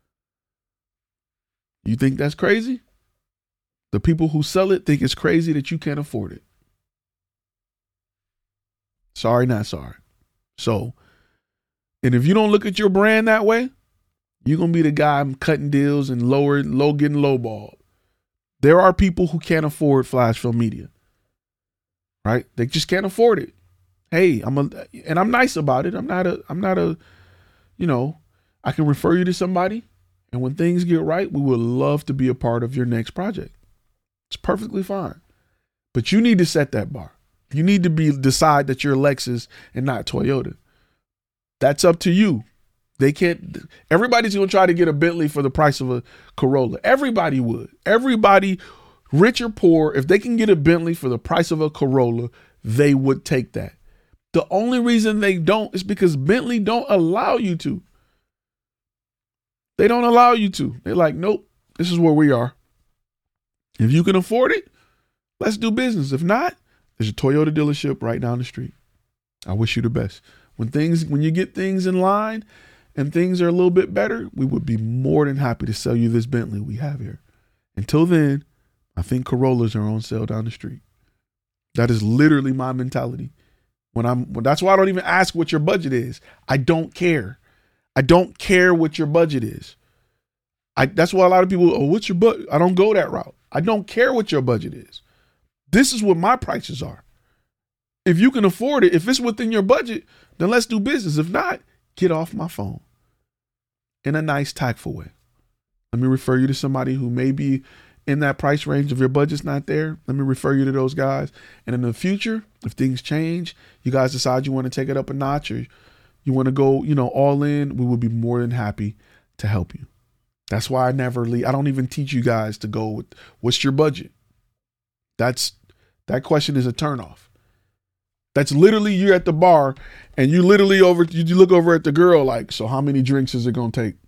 You think that's crazy? The people who sell it think it's crazy that you can't afford it. Sorry, not sorry. So, and if you don't look at your brand that way, you're going to be the guy cutting deals and lower, low, getting lowballed. There are people who can't afford flash film media, right? They just can't afford it. Hey, I'm a, and I'm nice about it. I'm not a, I'm not a, you know, I can refer you to somebody, and when things get right, we would love to be a part of your next project. It's perfectly fine. But you need to set that bar. You need to be decide that you're Lexus and not Toyota. That's up to you. They can't, everybody's going to try to get a Bentley for the price of a Corolla. Everybody would. Everybody, rich or poor, if they can get a Bentley for the price of a Corolla, they would take that. The only reason they don't is because Bentley don't allow you to. They don't allow you to. They're like, nope, this is where we are. If you can afford it, let's do business. If not, there's a Toyota dealership right down the street. I wish you the best. When things, when you get things in line and things are a little bit better, we would be more than happy to sell you this Bentley we have here. Until then, I think Corollas are on sale down the street. That is literally my mentality. When I'm, well, that's why I don't even ask what your budget is. I don't care. I don't care what your budget is. I, that's why a lot of people, oh, what's your budget? I don't go that route. I don't care what your budget is. This is what my prices are. If you can afford it, if it's within your budget, then let's do business. If not, get off my phone. in a nice, tactful way. Let me refer you to somebody who may be in that price range. If your budget's not there, let me refer you to those guys. And in the future, if things change, you guys decide you want to take it up a notch or you want to go, you know, all in, we will be more than happy to help you. That's why I never leave. I don't even teach you guys to go with what's your budget. That's that question is a turnoff. That's literally you're at the bar and you literally over you look over at the girl like, so how many drinks is it gonna take?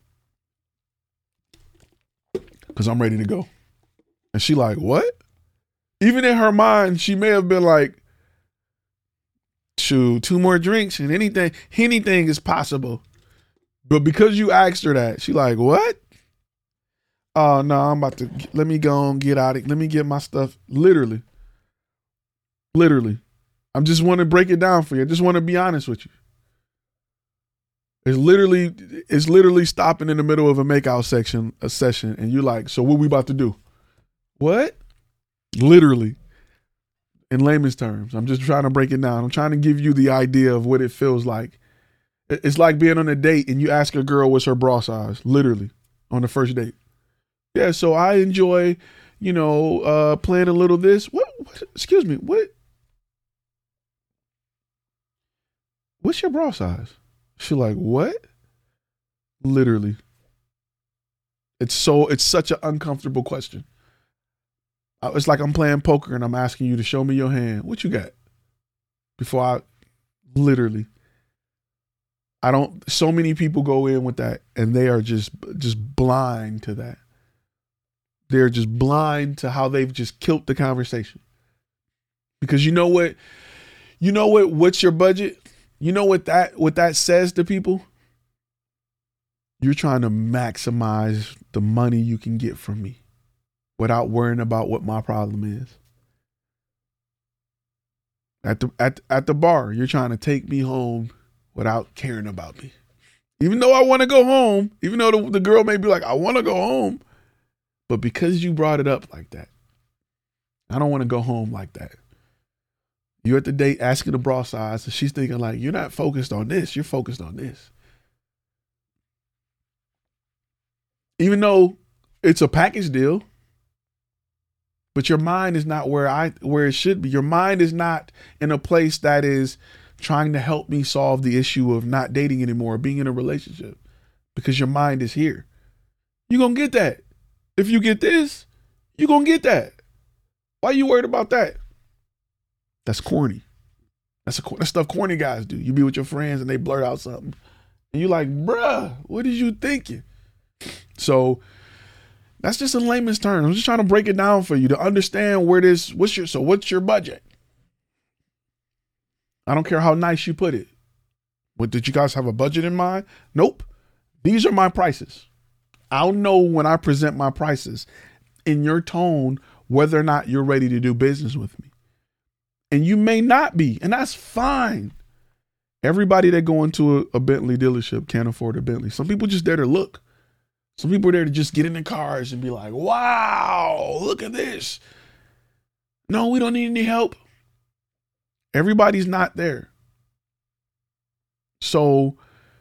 Because I'm ready to go. And she like, what? Even in her mind, she may have been like, shoot, two more drinks and anything, anything is possible. But because you asked her that, she like, what? Oh, no, I'm about to, let me go and get out of it. Let me get my stuff. Literally. Literally. I just want to break it down for you. I just want to be honest with you. It's literally, it's literally stopping in the middle of a makeout section, a session, and you're like, so what we about to do? What? Literally. In layman's terms. I'm just trying to break it down. I'm trying to give you the idea of what it feels like. It's like being on a date and you ask a girl what's her bra size, literally, on the first date. Yeah, so I enjoy, you know, uh, playing a little this. What, what? Excuse me, what? What's your bra size? She like, what? Literally. It's so, it's such an uncomfortable question. It's like I'm playing poker and I'm asking you to show me your hand. What you got? Before I, literally. I don't, so many people go in with that and they are just, just blind to that. They're just blind to how they've just killed the conversation. Because you know what, you know what, what's your budget? You know what that, what that says to people? You're trying to maximize the money you can get from me without worrying about what my problem is. At the, at, at the bar, you're trying to take me home without caring about me. Even though I want to go home, even though the, the girl may be like, I want to go home. But because you brought it up like that, I don't want to go home like that. You're at the date asking the bra size, and she's thinking like, you're not focused on this, you're focused on this. Even though it's a package deal, but your mind is not where I where it should be. Your mind is not in a place that is trying to help me solve the issue of not dating anymore, or being in a relationship, because your mind is here. You're going to get that. If you get this, you're going to get that. Why are you worried about that? That's corny. That's, a, that's stuff corny guys do. You be with your friends and they blurt out something. And you're like, bruh, what is you thinking? So that's just in layman's terms. I'm just trying to break it down for you to understand where this, what's your, so what's your budget? I don't care how nice you put it. What, did you guys have a budget in mind? Nope. These are my prices. I'll know when I present my prices in your tone whether or not you're ready to do business with me. And you may not be, and that's fine. Everybody that go into a, a Bentley dealership can't afford a Bentley. Some people just there to look. Some people are there to just get in the cars and be like, wow, look at this. No, we don't need any help. Everybody's not there. So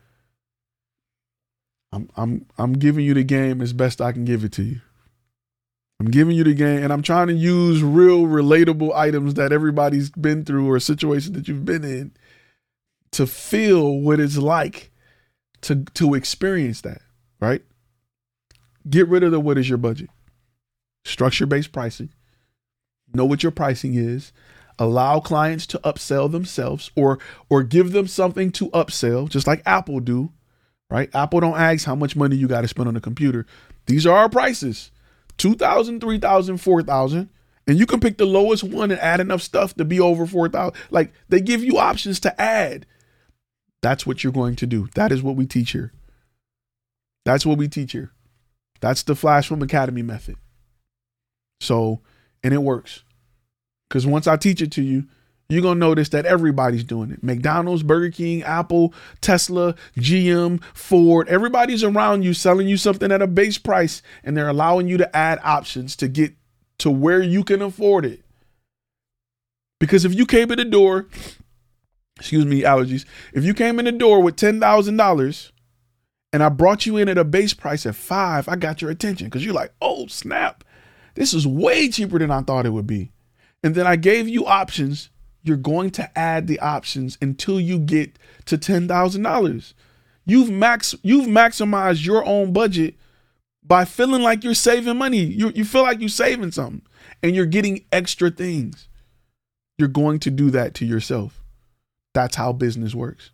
I'm I'm I'm giving you the game as best I can give it to you. I'm giving you the game, and I'm trying to use real relatable items that everybody's been through or a situation that you've been in to feel what it's like to to experience that, right? Get rid of the what is your budget. Structure-based pricing. Know what your pricing is. Allow clients to upsell themselves or or give them something to upsell, just like Apple do, right? Apple don't ask how much money you got to spend on a computer. These are our prices, two thousand dollars, three thousand dollars, four thousand dollars. And you can pick the lowest one and add enough stuff to be over four thousand dollars. Like, they give you options to add. That's what you're going to do. That is what we teach here. That's what we teach here. That's the Flash Film Academy method. So, and it works. Because once I teach it to you, you're going to notice that everybody's doing it. McDonald's, Burger King, Apple, Tesla, G M, Ford. Everybody's around you selling you something at a base price, and they're allowing you to add options to get to where you can afford it. Because if you came in the door, excuse me, allergies. If you came in the door with ten thousand dollars and I brought you in at a base price at five, I got your attention because you're like, oh, snap. This is way cheaper than I thought it would be. And then I gave you options. You're going to add the options until you get to ten thousand dollars. You've max, you've maximized your own budget by feeling like you're saving money. You, you feel like you're saving something and you're getting extra things. You're going to do that to yourself. That's how business works.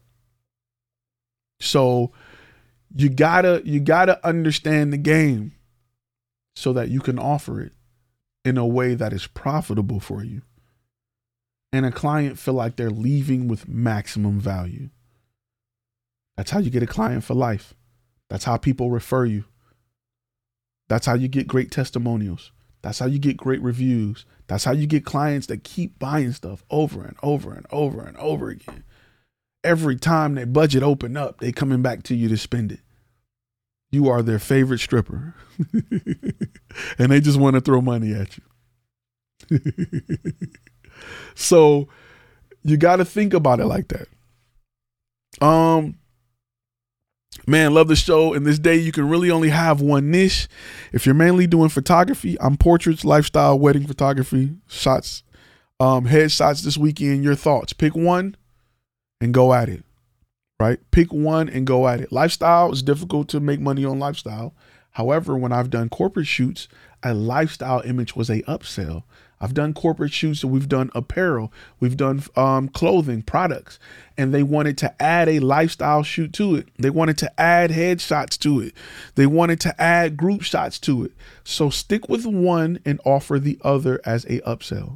So you gotta, you gotta understand the game so that you can offer it in a way that is profitable for you. And a client feel like they're leaving with maximum value. That's how you get a client for life. That's how people refer you. That's how you get great testimonials. That's how you get great reviews. That's how you get clients that keep buying stuff over and over and over and over again. Every time their budget open up, they coming back to you to spend it. You are their favorite stripper. And they just want to throw money at you. So you got to think about it like that. Um, man, love the show. In this day, you can really only have one niche. If you're mainly doing photography, I'm portraits, lifestyle, wedding photography, shots, um, headshots this weekend. Your thoughts. Pick one and go at it. Right? Pick one and go at it. Lifestyle is difficult to make money on lifestyle. However, when I've done corporate shoots, a lifestyle image was a upsell. I've done corporate shoots and we've done apparel. We've done um, clothing products, and they wanted to add a lifestyle shoot to it. They wanted to add headshots to it. They wanted to add group shots to it. So stick with one and offer the other as a upsell.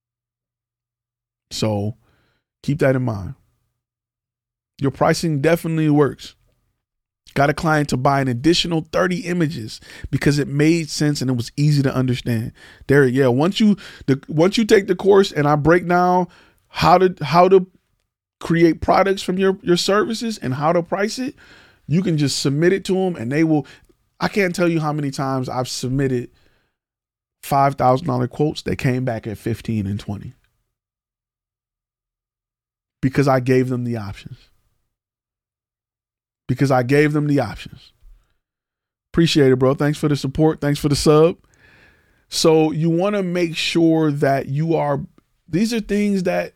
So keep that in mind. Your pricing definitely works. Got a client to buy an additional thirty images because it made sense and it was easy to understand. Derek, yeah, once you the once you take the course and I break down how to how to create products from your your services and how to price it, you can just submit it to them and they will. I can't tell you how many times I've submitted five thousand dollars quotes that came back at fifteen and twenty because I gave them the options. Because I gave them the options. Appreciate it, bro. Thanks for the support. Thanks for the sub. So you want to make sure that you are, these are things that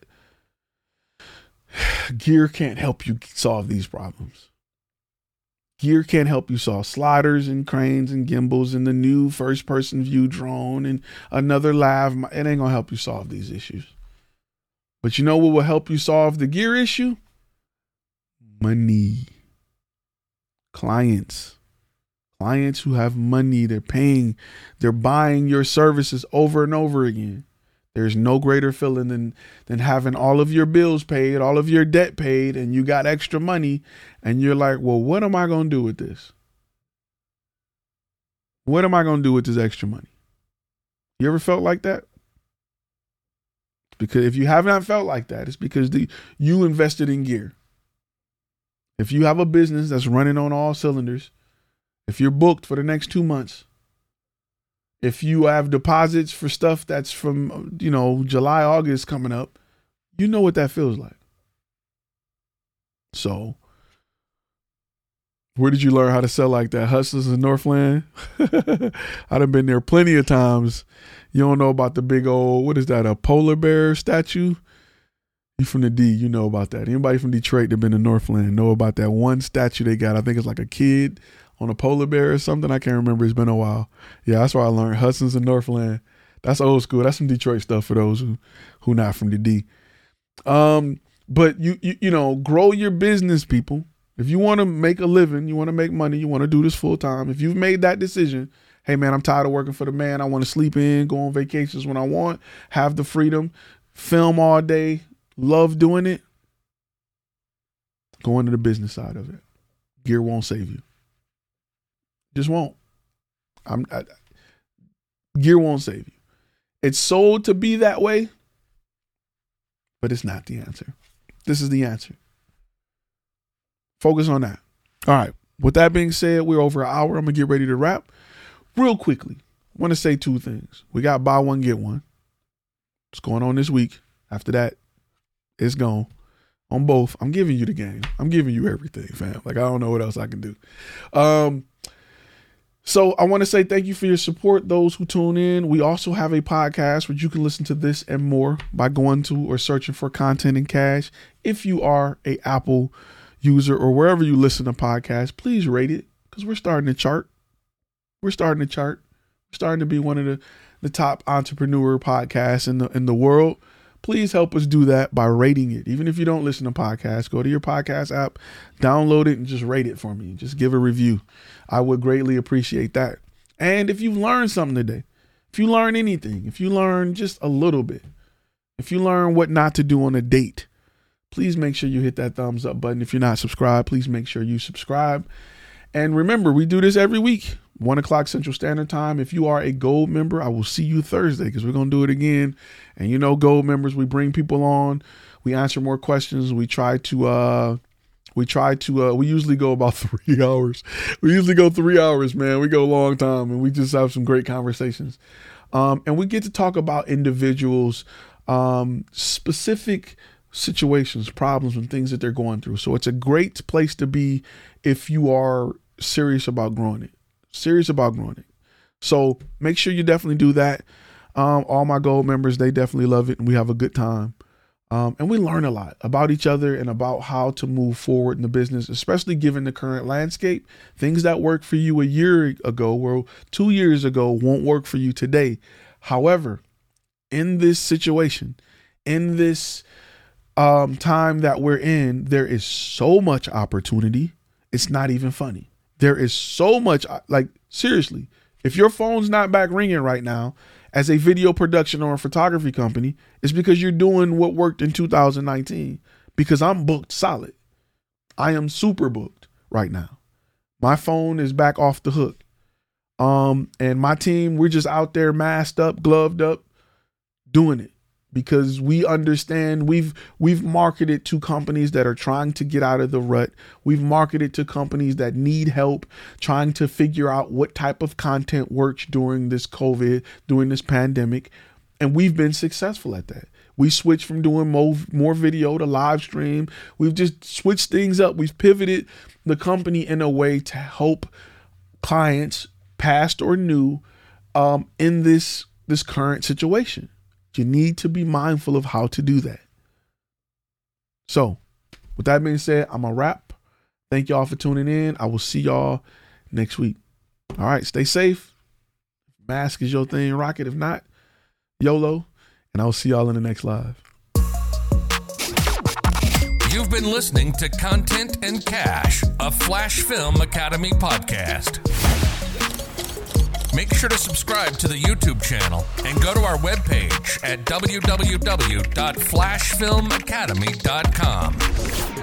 gear can't help you solve these problems. Gear can't help you solve sliders and cranes and gimbals and the new first person view drone and another lav. It ain't going to help you solve these issues. But you know what will help you solve the gear issue? Money. Clients, clients who have money, they're paying, they're buying your services over and over again. There's no greater feeling than, than having all of your bills paid, all of your debt paid, and you got extra money. And you're like, well, what am I going to do with this? What am I going to do with this extra money? You ever felt like that? Because if you have not felt like that, it's because the, you invested in gear. If you have a business that's running on all cylinders, if you're booked for the next two months, if you have deposits for stuff that's from, you know, July, August coming up, you know what that feels like. So where did you learn how to sell like that? Hustlers in Northland? I done been there plenty of times. You don't know about the big old, what is that, a polar bear statue? You from the D, you know about that. Anybody from Detroit that been to Northland know about that one statue they got. I think it's like a kid on a polar bear or something. I can't remember. It's been a while. Yeah, that's where I learned Hudson's in Northland. That's old school. That's some Detroit stuff for those who who not from the D. Um, but you you you know, grow your business, people. If you want to make a living, you want to make money, you want to do this full time. If you've made that decision, hey man, I'm tired of working for the man. I want to sleep in, go on vacations when I want, have the freedom, film all day. Love doing it. Go into the business side of it. Gear won't save you. Just won't. I'm. I, gear won't save you. It's sold to be that way, but it's not the answer. This is the answer. Focus on that. All right. With that being said, we're over an hour. I'm gonna get ready to wrap. Real quickly, I want to say two things. We got buy one, get one. What's going on this week? After that, it's gone. On both. I'm giving you the game. I'm giving you everything, fam. Like, I don't know what else I can do. Um, so I want to say thank you for your support, those who tune in. We also have a podcast where you can listen to this and more by going to or searching for Content and Cash. If you are a Apple user or wherever you listen to podcasts, please rate it because we're starting to chart. We're starting to chart. We're starting to be one of the, the top entrepreneur podcasts in the in the world. Please help us do that by rating it. Even if you don't listen to podcasts, go to your podcast app, download it, and just rate it for me. Just give a review. I would greatly appreciate that. And if you've learned something today, if you learn anything, if you learn just a little bit, if you learn what not to do on a date, please make sure you hit that thumbs up button. If you're not subscribed, please make sure you subscribe. And remember, we do this every week, one o'clock Central Standard Time. If you are a Gold member, I will see you Thursday because we're going to do it again. And you know, Gold members, we bring people on, we answer more questions. We try to, uh, we try to, uh, we usually go about three hours. We usually go three hours, man. We go a long time and we just have some great conversations. Um, and we get to talk about individuals, um, specific situations, problems, and things that they're going through. So it's a great place to be if you are serious about growing it, serious about growing it. So make sure you definitely do that. Um, all my Gold members, they definitely love it and we have a good time. Um, and we learn a lot about each other and about how to move forward in the business, especially given the current landscape. Things that worked for you a year ago or two years ago won't work for you today. However, in this situation, in this um, time that we're in, there is so much opportunity. It's not even funny. There is so much, like, seriously, if your phone's not back ringing right now as a video production or a photography company, it's because you're doing what worked in two thousand nineteen, because I'm booked solid. I am super booked right now. My phone is back off the hook. Um, and my team, we're just out there masked up, gloved up, doing it. Because we understand we've we've marketed to companies that are trying to get out of the rut. We've marketed to companies that need help trying to figure out what type of content works during this COVID, during this pandemic. And we've been successful at that. We switched from doing more, more video to live stream. We've just switched things up. We've pivoted the company in a way to help clients, past or new, um, in this this current situation. You need to be mindful of how to do that. So with that being said, I'm a wrap. Thank y'all for tuning in. I will see y'all next week. All right. Stay safe. Mask is your thing. Rock it. If not, YOLO. And I'll see y'all in the next live. You've been listening to Content and Cash, a Flash Film Academy podcast. Make sure to subscribe to the YouTube channel and go to our webpage at w w w dot flash film academy dot com.